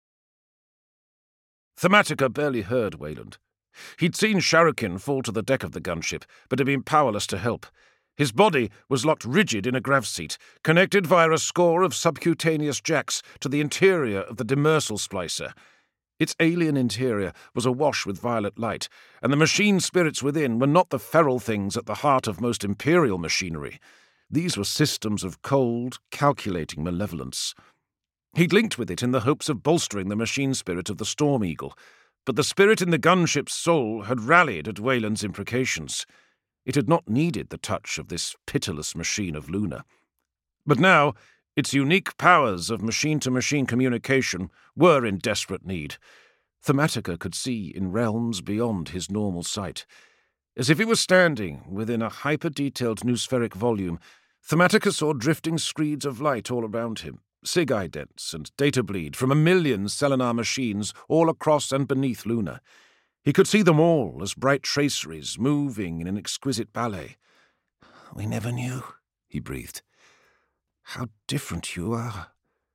Thematica barely heard Wayland. He'd seen Sharakin fall to the deck of the gunship, but had been powerless to help. His body was locked rigid in a grav seat, connected via a score of subcutaneous jacks to the interior of the demersal splicer. Its alien interior was awash with violet light, and the machine spirits within were not the feral things at the heart of most imperial machinery. These were systems of cold, calculating malevolence. He'd linked with it in the hopes of bolstering the machine spirit of the Storm Eagle, but the spirit in the gunship's soul had rallied at Wayland's imprecations. It had not needed the touch of this pitiless machine of Luna. But now, its unique powers of machine-to-machine communication were in desperate need. Thematica could see in realms beyond his normal sight. As if he were standing within a hyper-detailed noospheric volume, Thematica saw drifting screeds of light all around him, sig idents and data bleed from a million Selenar machines all across and beneath Luna. He could see them all as bright traceries moving in an exquisite ballet. "We never knew," he breathed. "How different you are."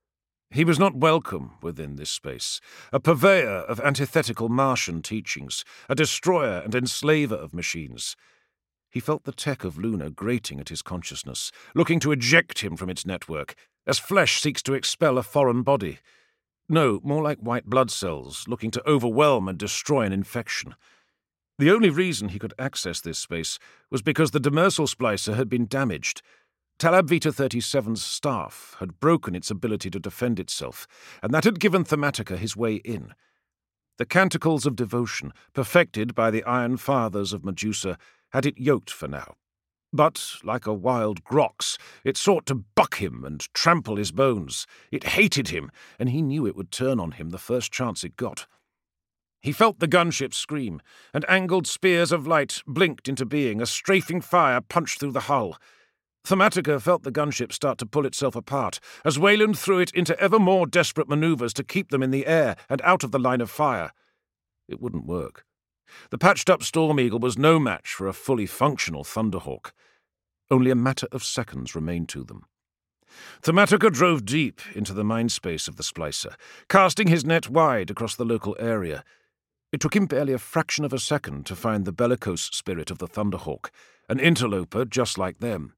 He was not welcome within this space, a purveyor of antithetical Martian teachings, a destroyer and enslaver of machines. He felt the tech of Luna grating at his consciousness, looking to eject him from its network, as flesh seeks to expel a foreign body. No, more like white blood cells, looking to overwhelm and destroy an infection. The only reason he could access this space was because the demersal splicer had been damaged. Talab Vita thirty-seven's staff had broken its ability to defend itself, and that had given Thematica his way in. The canticles of devotion, perfected by the Iron Fathers of Medusa, had it yoked for now. But, like a wild grox, it sought to buck him and trample his bones. It hated him, and he knew it would turn on him the first chance it got. He felt the gunship scream, and angled spears of light blinked into being, a strafing fire punched through the hull. Thematica felt the gunship start to pull itself apart, as Wayland threw it into ever more desperate maneuvers to keep them in the air and out of the line of fire. It wouldn't work. The patched-up Storm Eagle was no match for a fully functional Thunderhawk. Only a matter of seconds remained to them. Thematica drove deep into the mind space of the splicer, casting his net wide across the local area. It took him barely a fraction of a second to find the bellicose spirit of the Thunderhawk, an interloper just like them.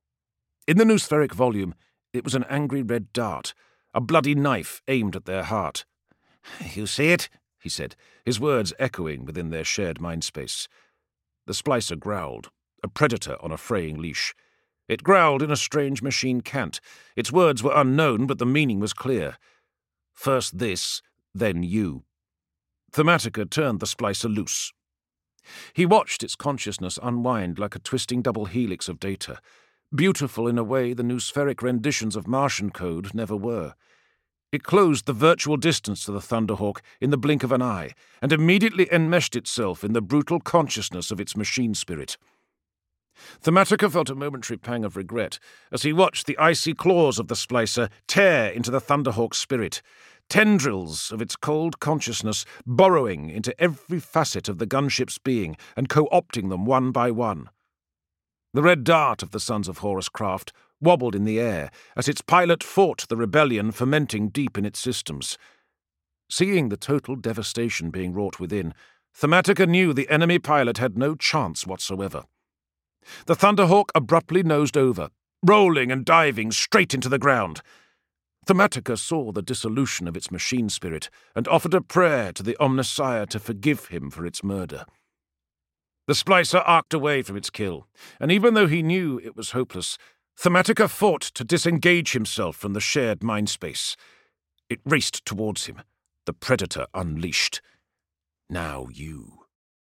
In the noospheric volume, it was an angry red dart, a bloody knife aimed at their heart. "You see it?" he said, his words echoing within their shared mindspace. The splicer growled, a predator on a fraying leash. It growled in a strange machine cant. Its words were unknown, but the meaning was clear. First this, then you. Thematica turned the splicer loose. He watched its consciousness unwind like a twisting double helix of data, beautiful in a way the noospheric renditions of Martian code never were. It closed the virtual distance to the Thunderhawk in the blink of an eye, and immediately enmeshed itself in the brutal consciousness of its machine spirit. Thematica felt a momentary pang of regret as he watched the icy claws of the splicer tear into the Thunderhawk's spirit, tendrils of its cold consciousness burrowing into every facet of the gunship's being and co-opting them one by one. The red dart of the Sons of Horus craft wobbled in the air as its pilot fought the rebellion fermenting deep in its systems. Seeing the total devastation being wrought within, Thematica knew the enemy pilot had no chance whatsoever. The Thunderhawk abruptly nosed over, rolling and diving straight into the ground. Thematica saw the dissolution of its machine spirit and offered a prayer to the Omnissiah to forgive him for its murder. The splicer arced away from its kill, and even though he knew it was hopeless, Thematica fought to disengage himself from the shared mindspace. It raced towards him, the predator unleashed. Now you.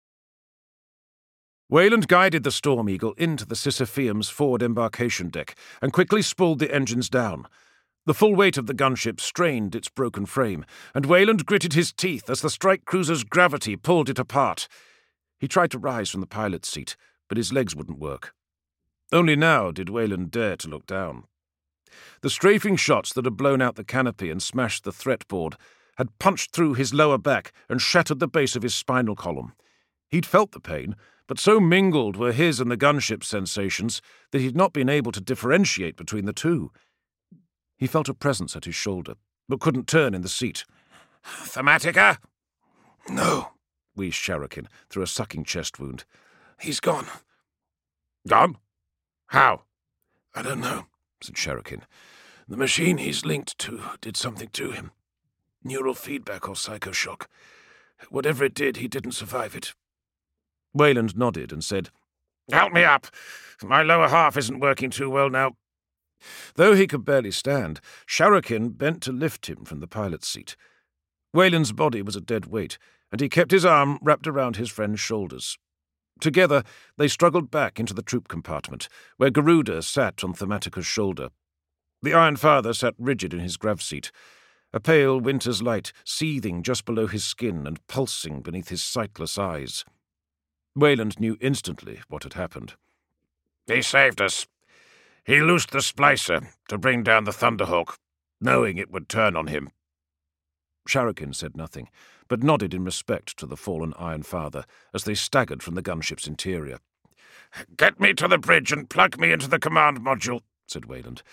Wayland guided the Storm Eagle into the Sisypheum's forward embarkation deck and quickly spooled the engines down. The full weight of the gunship strained its broken frame, and Wayland gritted his teeth as the strike cruiser's gravity pulled it apart. He tried to rise from the pilot's seat, but his legs wouldn't work. Only now did Wayland dare to look down. The strafing shots that had blown out the canopy and smashed the threat board had punched through his lower back and shattered the base of his spinal column. He'd felt the pain, but so mingled were his and the gunship's sensations that he'd not been able to differentiate between the two. He felt a presence at his shoulder, but couldn't turn in the seat. "Thematica?" "No," wheezed Sharakin through a sucking chest wound. "He's gone." Gone? How? "I don't know," said Sharakin. "The machine he's linked to did something to him. Neural feedback or psychoshock. Whatever it did, he didn't survive it." Wayland nodded and said, Help me up. My lower half isn't working too well now. Though he could barely stand, Sharakin bent to lift him from the pilot's seat. Wayland's body was a dead weight, and he kept his arm wrapped around his friend's shoulders. Together, they struggled back into the troop compartment, where Garuda sat on Thematica's shoulder. The Iron Father sat rigid in his grav seat, a pale winter's light seething just below his skin and pulsing beneath his sightless eyes. Wayland knew instantly what had happened. He saved us. He loosed the splicer to bring down the Thunderhawk, knowing it would turn on him. Sharakin said nothing, but nodded in respect to the fallen Iron Father as they staggered from the gunship's interior. Get me to the bridge and plug me into the command module, said Wayland.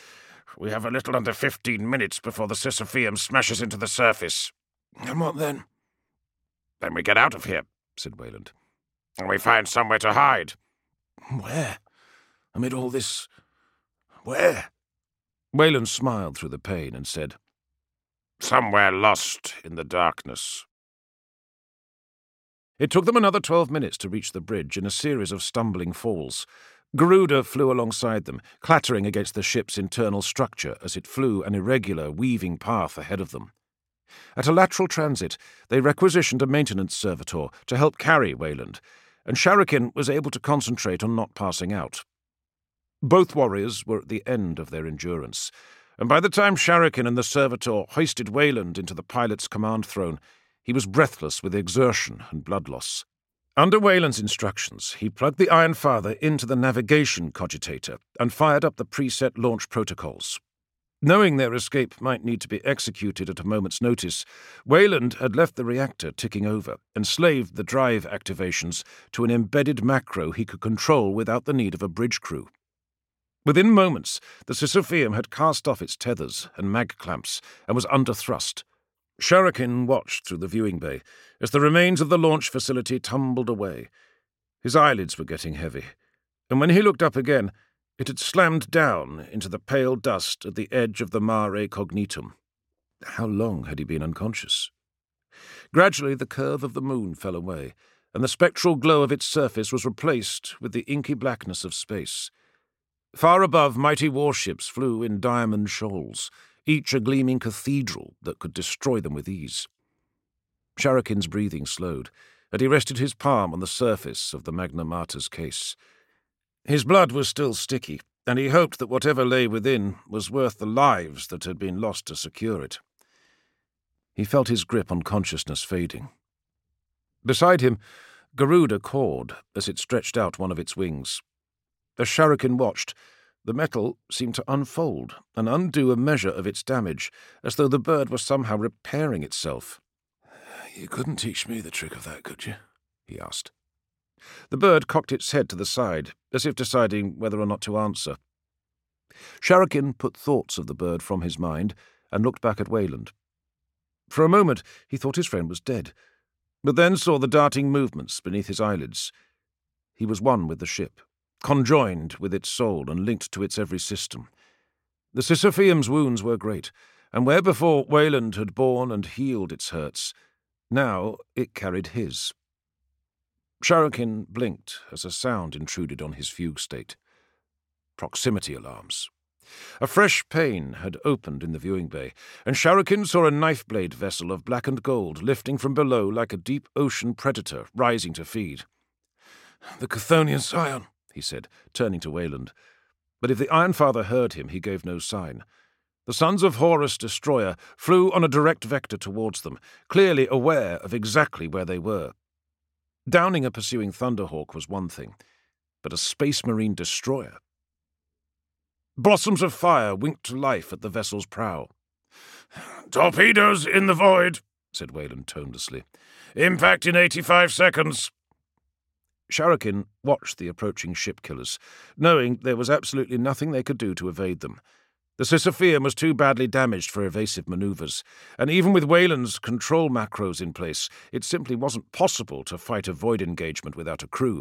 We have a little under fifteen minutes before the Sisypheum smashes into the surface. And what then? Then we get out of here, said Wayland. And we find somewhere to hide. Where? Amid all this... Where? Wayland smiled through the pain and said, Somewhere lost in the darkness. It took them another twelve minutes to reach the bridge in a series of stumbling falls. Garuda flew alongside them, clattering against the ship's internal structure as it flew an irregular, weaving path ahead of them. At a lateral transit, they requisitioned a maintenance servitor to help carry Wayland, and Sharakin was able to concentrate on not passing out. Both warriors were at the end of their endurance, and by the time Sharakin and the servitor hoisted Wayland into the pilot's command throne, he was breathless with exertion and blood loss. Under Wayland's instructions, he plugged the Iron Father into the navigation cogitator and fired up the preset launch protocols. Knowing their escape might need to be executed at a moment's notice, Wayland had left the reactor ticking over and slaved the drive activations to an embedded macro he could control without the need of a bridge crew. Within moments, the Sisypheum had cast off its tethers and mag clamps and was under thrust. Sharakin watched through the viewing bay as the remains of the launch facility tumbled away. His eyelids were getting heavy, and when he looked up again, it had slammed down into the pale dust at the edge of the Mare Cognitum. How long had he been unconscious? Gradually the curve of the moon fell away, and the spectral glow of its surface was replaced with the inky blackness of space. Far above, mighty warships flew in diamond shoals, each a gleaming cathedral that could destroy them with ease. Sharakin's breathing slowed, and he rested his palm on the surface of the Magna Mater's case. His blood was still sticky, and he hoped that whatever lay within was worth the lives that had been lost to secure it. He felt his grip on consciousness fading. Beside him, Garuda cawed as it stretched out one of its wings. As Sharakin watched, the metal seemed to unfold and undo a measure of its damage, as though the bird was somehow repairing itself. You couldn't teach me the trick of that, could you? He asked. The bird cocked its head to the side, as if deciding whether or not to answer. Sharakin put thoughts of the bird from his mind and looked back at Wayland. For a moment he thought his friend was dead, but then saw the darting movements beneath his eyelids. He was one with the ship, conjoined with its soul and linked to its every system. The Sisypheum's wounds were great, and where before Wayland had borne and healed its hurts, now it carried his. Sharakin blinked as a sound intruded on his fugue state. Proximity alarms. A fresh pane had opened in the viewing bay, and Sharakin saw a knife-blade vessel of black and gold lifting from below like a deep ocean predator rising to feed. The Chthonian Scion, he said, turning to Wayland. But if the Iron Father heard him, he gave no sign. The Sons of Horus destroyer flew on a direct vector towards them, clearly aware of exactly where they were. Downing a pursuing Thunderhawk was one thing, but a Space Marine destroyer. Blossoms of fire winked to life at the vessel's prow. Torpedoes in the void, said Wayland tonelessly. Impact in eighty-five seconds. Sharakin watched the approaching ship-killers, knowing there was absolutely nothing they could do to evade them. The Sisypheum was too badly damaged for evasive maneuvers, and even with Wayland's control macros in place, it simply wasn't possible to fight a void engagement without a crew.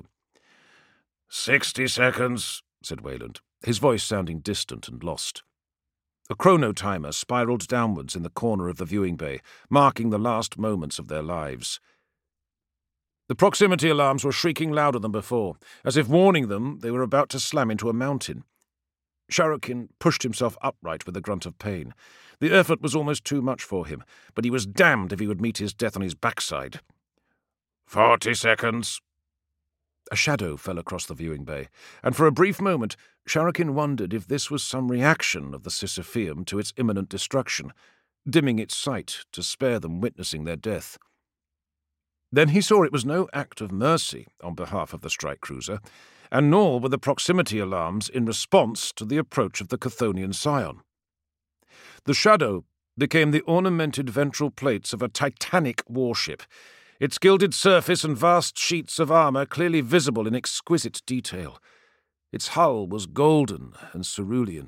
Sixty seconds, said Wayland, his voice sounding distant and lost. A chronotimer spiraled downwards in the corner of the viewing bay, marking the last moments of their lives. The proximity alarms were shrieking louder than before, as if warning them they were about to slam into a mountain. Sharakin pushed himself upright with a grunt of pain. The effort was almost too much for him, but he was damned if he would meet his death on his backside. Forty seconds. A shadow fell across the viewing bay, and for a brief moment Sharakin wondered if this was some reaction of the Sisypheum to its imminent destruction, dimming its sight to spare them witnessing their death. Then he saw it was no act of mercy on behalf of the strike cruiser, and nor were the proximity alarms in response to the approach of the Chthonian Scion. The shadow became the ornamented ventral plates of a titanic warship, its gilded surface and vast sheets of armour clearly visible in exquisite detail. Its hull was golden and cerulean,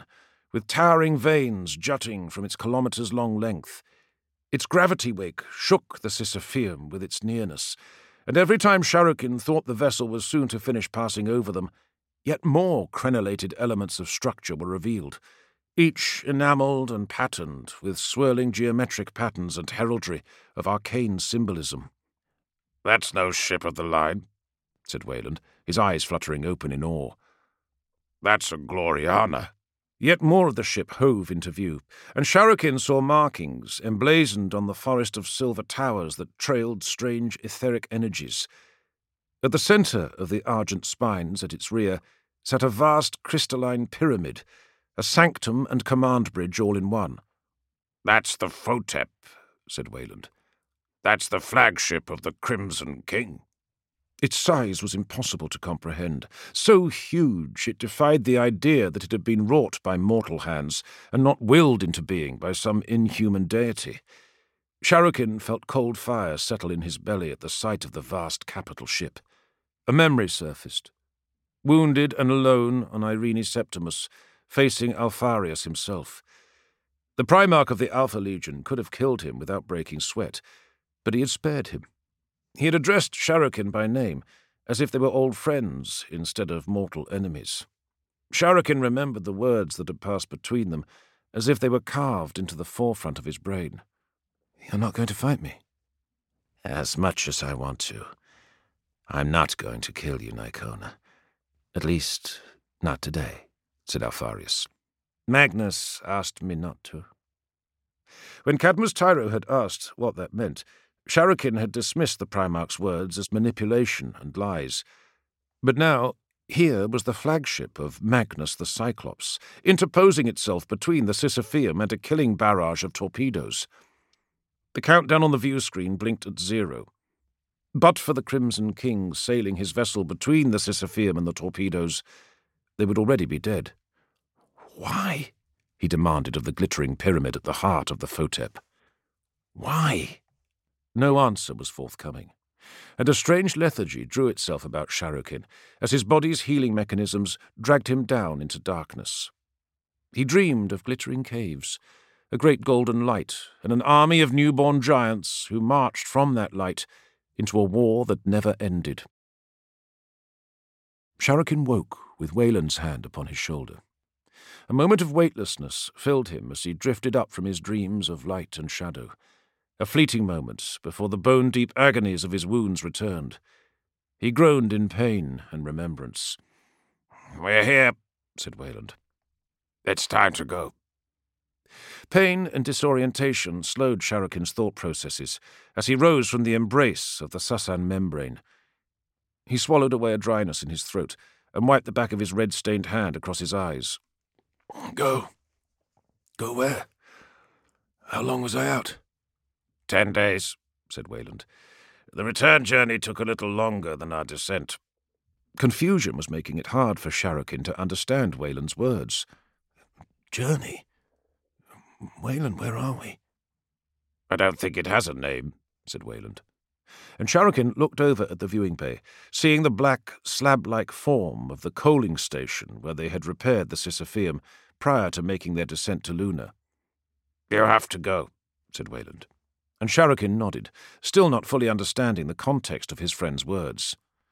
with towering vanes jutting from its kilometres-long length. Its gravity wake shook the Sisypheum with its nearness, and every time Sharrukin thought the vessel was soon to finish passing over them, yet more crenellated elements of structure were revealed, each enamelled and patterned with swirling geometric patterns and heraldry of arcane symbolism. "That's no ship of the line," said Wayland, his eyes fluttering open in awe. "That's a Gloriana." Yet more of the ship hove into view, and Sharrukin saw markings emblazoned on the forest of silver towers that trailed strange etheric energies. At the centre of the argent spines at its rear sat a vast crystalline pyramid, a sanctum and command bridge all in one. "That's the Photep," said Wayland. "That's the flagship of the Crimson King." Its size was impossible to comprehend. So huge it defied the idea that it had been wrought by mortal hands and not willed into being by some inhuman deity. Sharrukin felt cold fire settle in his belly at the sight of the vast capital ship. A memory surfaced. Wounded and alone on Irene Septimus, facing Alpharius himself. The Primarch of the Alpha Legion could have killed him without breaking sweat, but he had spared him. He had addressed Sharrukin by name, as if they were old friends instead of mortal enemies. Sharrukin remembered the words that had passed between them, as if they were carved into the forefront of his brain. "You're not going to fight me?" "As much as I want to. I'm not going to kill you, Nicona. At least, not today," said Alpharius. "Magnus asked me not to." When Cadmus Tyro had asked what that meant, Sharrukin had dismissed the Primarch's words as manipulation and lies. But now, here was the flagship of Magnus the Cyclops, interposing itself between the Sisypheum and a killing barrage of torpedoes. The countdown on the view screen blinked at zero. But for the Crimson King sailing his vessel between the Sisypheum and the torpedoes, they would already be dead. "Why?" he demanded of the glittering pyramid at the heart of the Photep. "Why?" No answer was forthcoming, and a strange lethargy drew itself about Sharrukin as his body's healing mechanisms dragged him down into darkness. He dreamed of glittering caves, a great golden light, and an army of newborn giants who marched from that light into a war that never ended. Sharrukin woke with Wayland's hand upon his shoulder. A moment of weightlessness filled him as he drifted up from his dreams of light and shadow. A fleeting moment before the bone-deep agonies of his wounds returned. He groaned in pain and remembrance. "We're here," said Wayland. "It's time to go." Pain and disorientation slowed Sharrukin's thought processes as he rose from the embrace of the Sasan membrane. He swallowed away a dryness in his throat and wiped the back of his red-stained hand across his eyes. "Go. Go where? How long was I out?" Ten days, said Wayland. "The return journey took a little longer than our descent." Confusion was making it hard for Sharrukin to understand Wayland's words. "Journey? Wayland, where are we?" "I don't think it has a name," said Wayland. And Sharrukin looked over at the viewing bay, seeing the black, slab-like form of the coaling station where they had repaired the Sisypheum prior to making their descent to Luna. "You have to go," said Wayland. And Sharrukin nodded, still not fully understanding the context of his friend's words.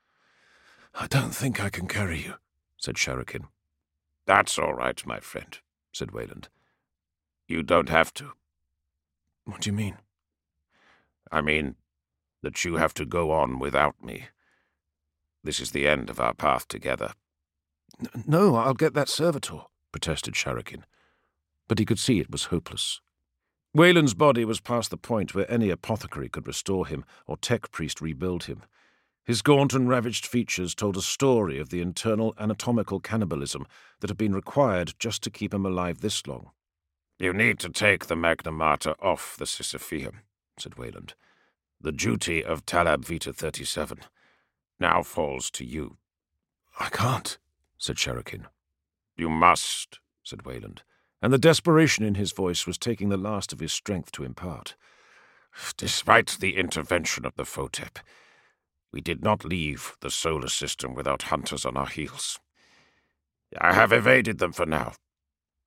"I don't think I can carry you," said Sharrukin. "That's all right, my friend," said Wayland. "You don't have to." "What do you mean?" "I mean that you have to go on without me. This is the end of our path together." N- "No, I'll get that servitor," protested Sharrukin. But he could see it was hopeless. Wayland's body was past the point where any apothecary could restore him or tech priest rebuild him. His gaunt and ravaged features told a story of the internal anatomical cannibalism that had been required just to keep him alive this long. "You need to take the Magna Mater off the Sisypheum," said Wayland. "The duty of Talab Vita thirty-seven now falls to you." "I can't," said Sharrukin. "You must," said Wayland, and the desperation in his voice was taking the last of his strength to impart. "Despite the intervention of the Photep, we did not leave the solar system without hunters on our heels. I have evaded them for now,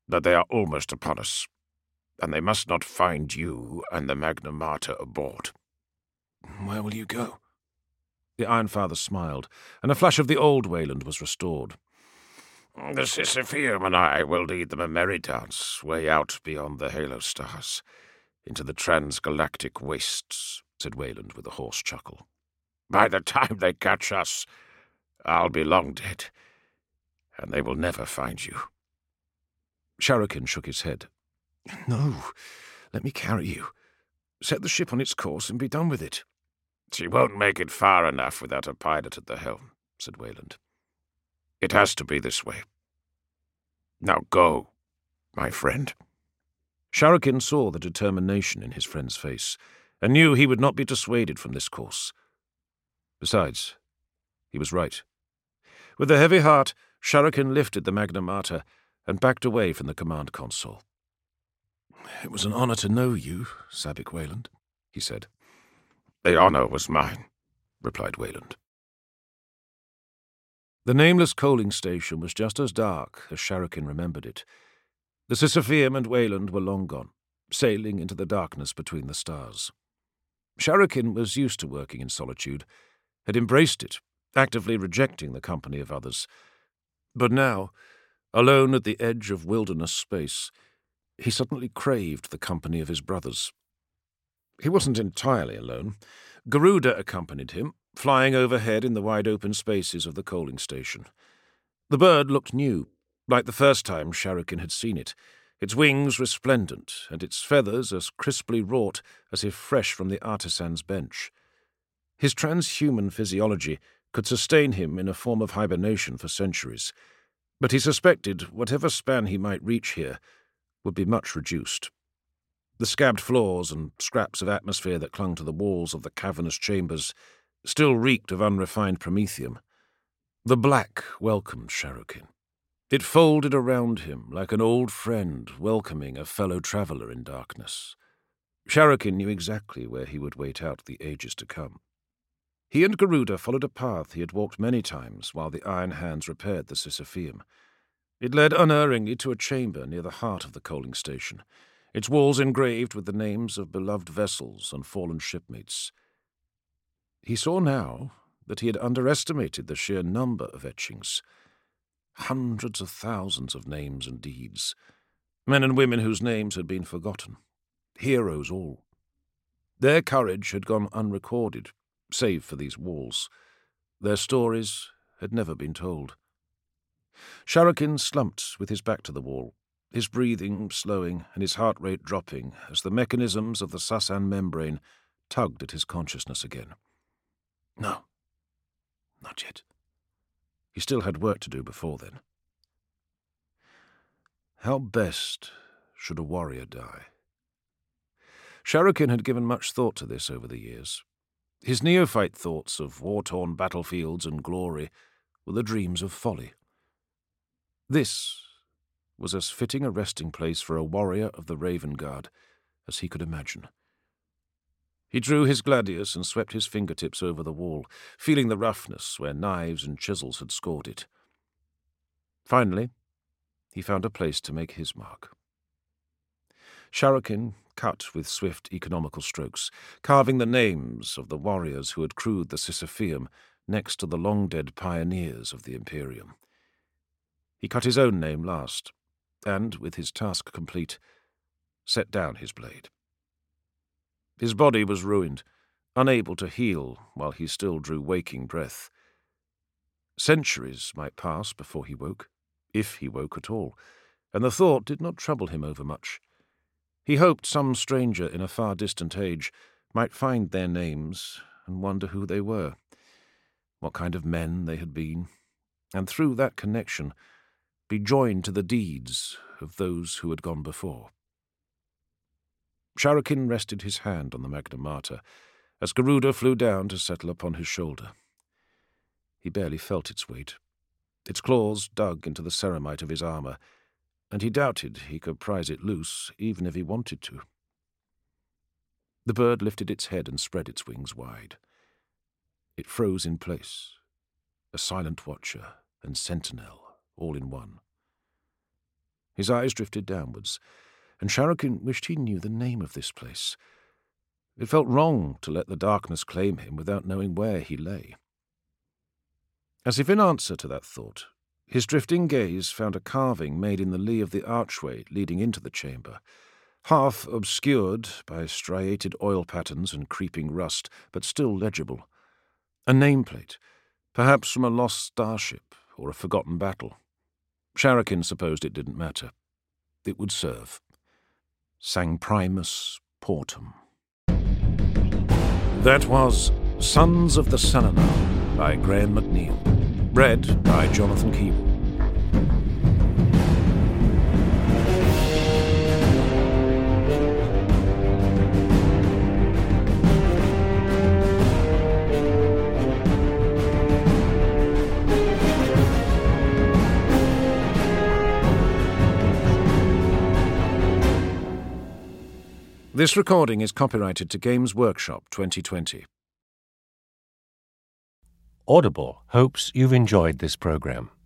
But they are almost upon us, and they must not find you and the Magna Mater aboard. Where will you go? The Ironfather smiled, and a flash of the old Wayland was restored. The Sisypheum and I will lead them a merry dance way out beyond the halo stars, into the transgalactic wastes, said Wayland with a hoarse chuckle. By the time they catch us, I'll be long dead, and they will never find you. Sharakin shook his head. No, let me carry you. Set the ship on its course and be done with it. She won't make it far enough without a pilot at the helm, said Wayland. It has to be this way. Now go, my friend. Sharakin saw the determination in his friend's face, and knew he would not be dissuaded from this course. Besides, he was right. With a heavy heart, Sharakin lifted the Magna Mater and backed away from the command console. It was an honor to know you, Sabik Wayland, he said. The honor was mine, replied Wayland. The nameless coaling station was just as dark as Sharakin remembered it. The Sisypheum and Wayland were long gone, sailing into the darkness between the stars. Sharakin was used to working in solitude, had embraced it, actively rejecting the company of others. But now, alone at the edge of wilderness space, he suddenly craved the company of his brothers. He wasn't entirely alone. Garuda accompanied him, flying overhead in the wide-open spaces of the coaling station. The bird looked new, like the first time Sharakin had seen it, its wings resplendent and its feathers as crisply wrought as if fresh from the artisan's bench. His transhuman physiology could sustain him in a form of hibernation for centuries, but he suspected whatever span he might reach here would be much reduced. The scabbed floors and scraps of atmosphere that clung to the walls of the cavernous chambers still reeked of unrefined promethium. The black welcomed Sharakin. It folded around him like an old friend welcoming a fellow traveller in darkness. Sharakin knew exactly where he would wait out the ages to come. He and Garuda followed a path he had walked many times while the Iron Hands repaired the Sisypheum. It led unerringly to a chamber near the heart of the coaling station, its walls engraved with the names of beloved vessels and fallen shipmates. He saw now that he had underestimated the sheer number of etchings. Hundreds of thousands of names and deeds, men and women whose names had been forgotten, heroes all. Their courage had gone unrecorded, save for these walls. Their stories had never been told. Sharakin slumped with his back to the wall, his breathing slowing and his heart rate dropping as the mechanisms of the Sasan membrane tugged at his consciousness again. No, not yet. He still had work to do before then. How best should a warrior die? Sharakin had given much thought to this over the years. His neophyte thoughts of war-torn battlefields and glory were the dreams of folly. This was as fitting a resting place for a warrior of the Raven Guard as he could imagine. He drew his gladius and swept his fingertips over the wall, feeling the roughness where knives and chisels had scored it. Finally, he found a place to make his mark. Sharakin cut with swift economical strokes, carving the names of the warriors who had crewed the Sisypheum next to the long-dead pioneers of the Imperium. He cut his own name last, and, with his task complete, set down his blade. His body was ruined, unable to heal while he still drew waking breath. Centuries might pass before he woke, if he woke at all, and the thought did not trouble him overmuch. He hoped some stranger in a far distant age might find their names and wonder who they were, what kind of men they had been, and through that connection be joined to the deeds of those who had gone before. Sharakin rested his hand on the Magna Mater as Garuda flew down to settle upon his shoulder. He barely felt its weight. Its claws dug into the ceramite of his armour, and he doubted he could prise it loose even if he wanted to. The bird lifted its head and spread its wings wide. It froze in place, a silent watcher and sentinel all in one. His eyes drifted downwards, and Sharrokin wished he knew the name of this place. It felt wrong to let the darkness claim him without knowing where he lay. As if in answer to that thought, his drifting gaze found a carving made in the lee of the archway leading into the chamber, half obscured by striated oil patterns and creeping rust, but still legible. A nameplate, perhaps from a lost starship or a forgotten battle. Sharrokin supposed it didn't matter. It would serve. Sancprimus Portum. That was Sons of the Selenar by Graham McNeill. Read by Jonathan Keeble. This recording is copyrighted to Games Workshop twenty twenty. Audible hopes you've enjoyed this program.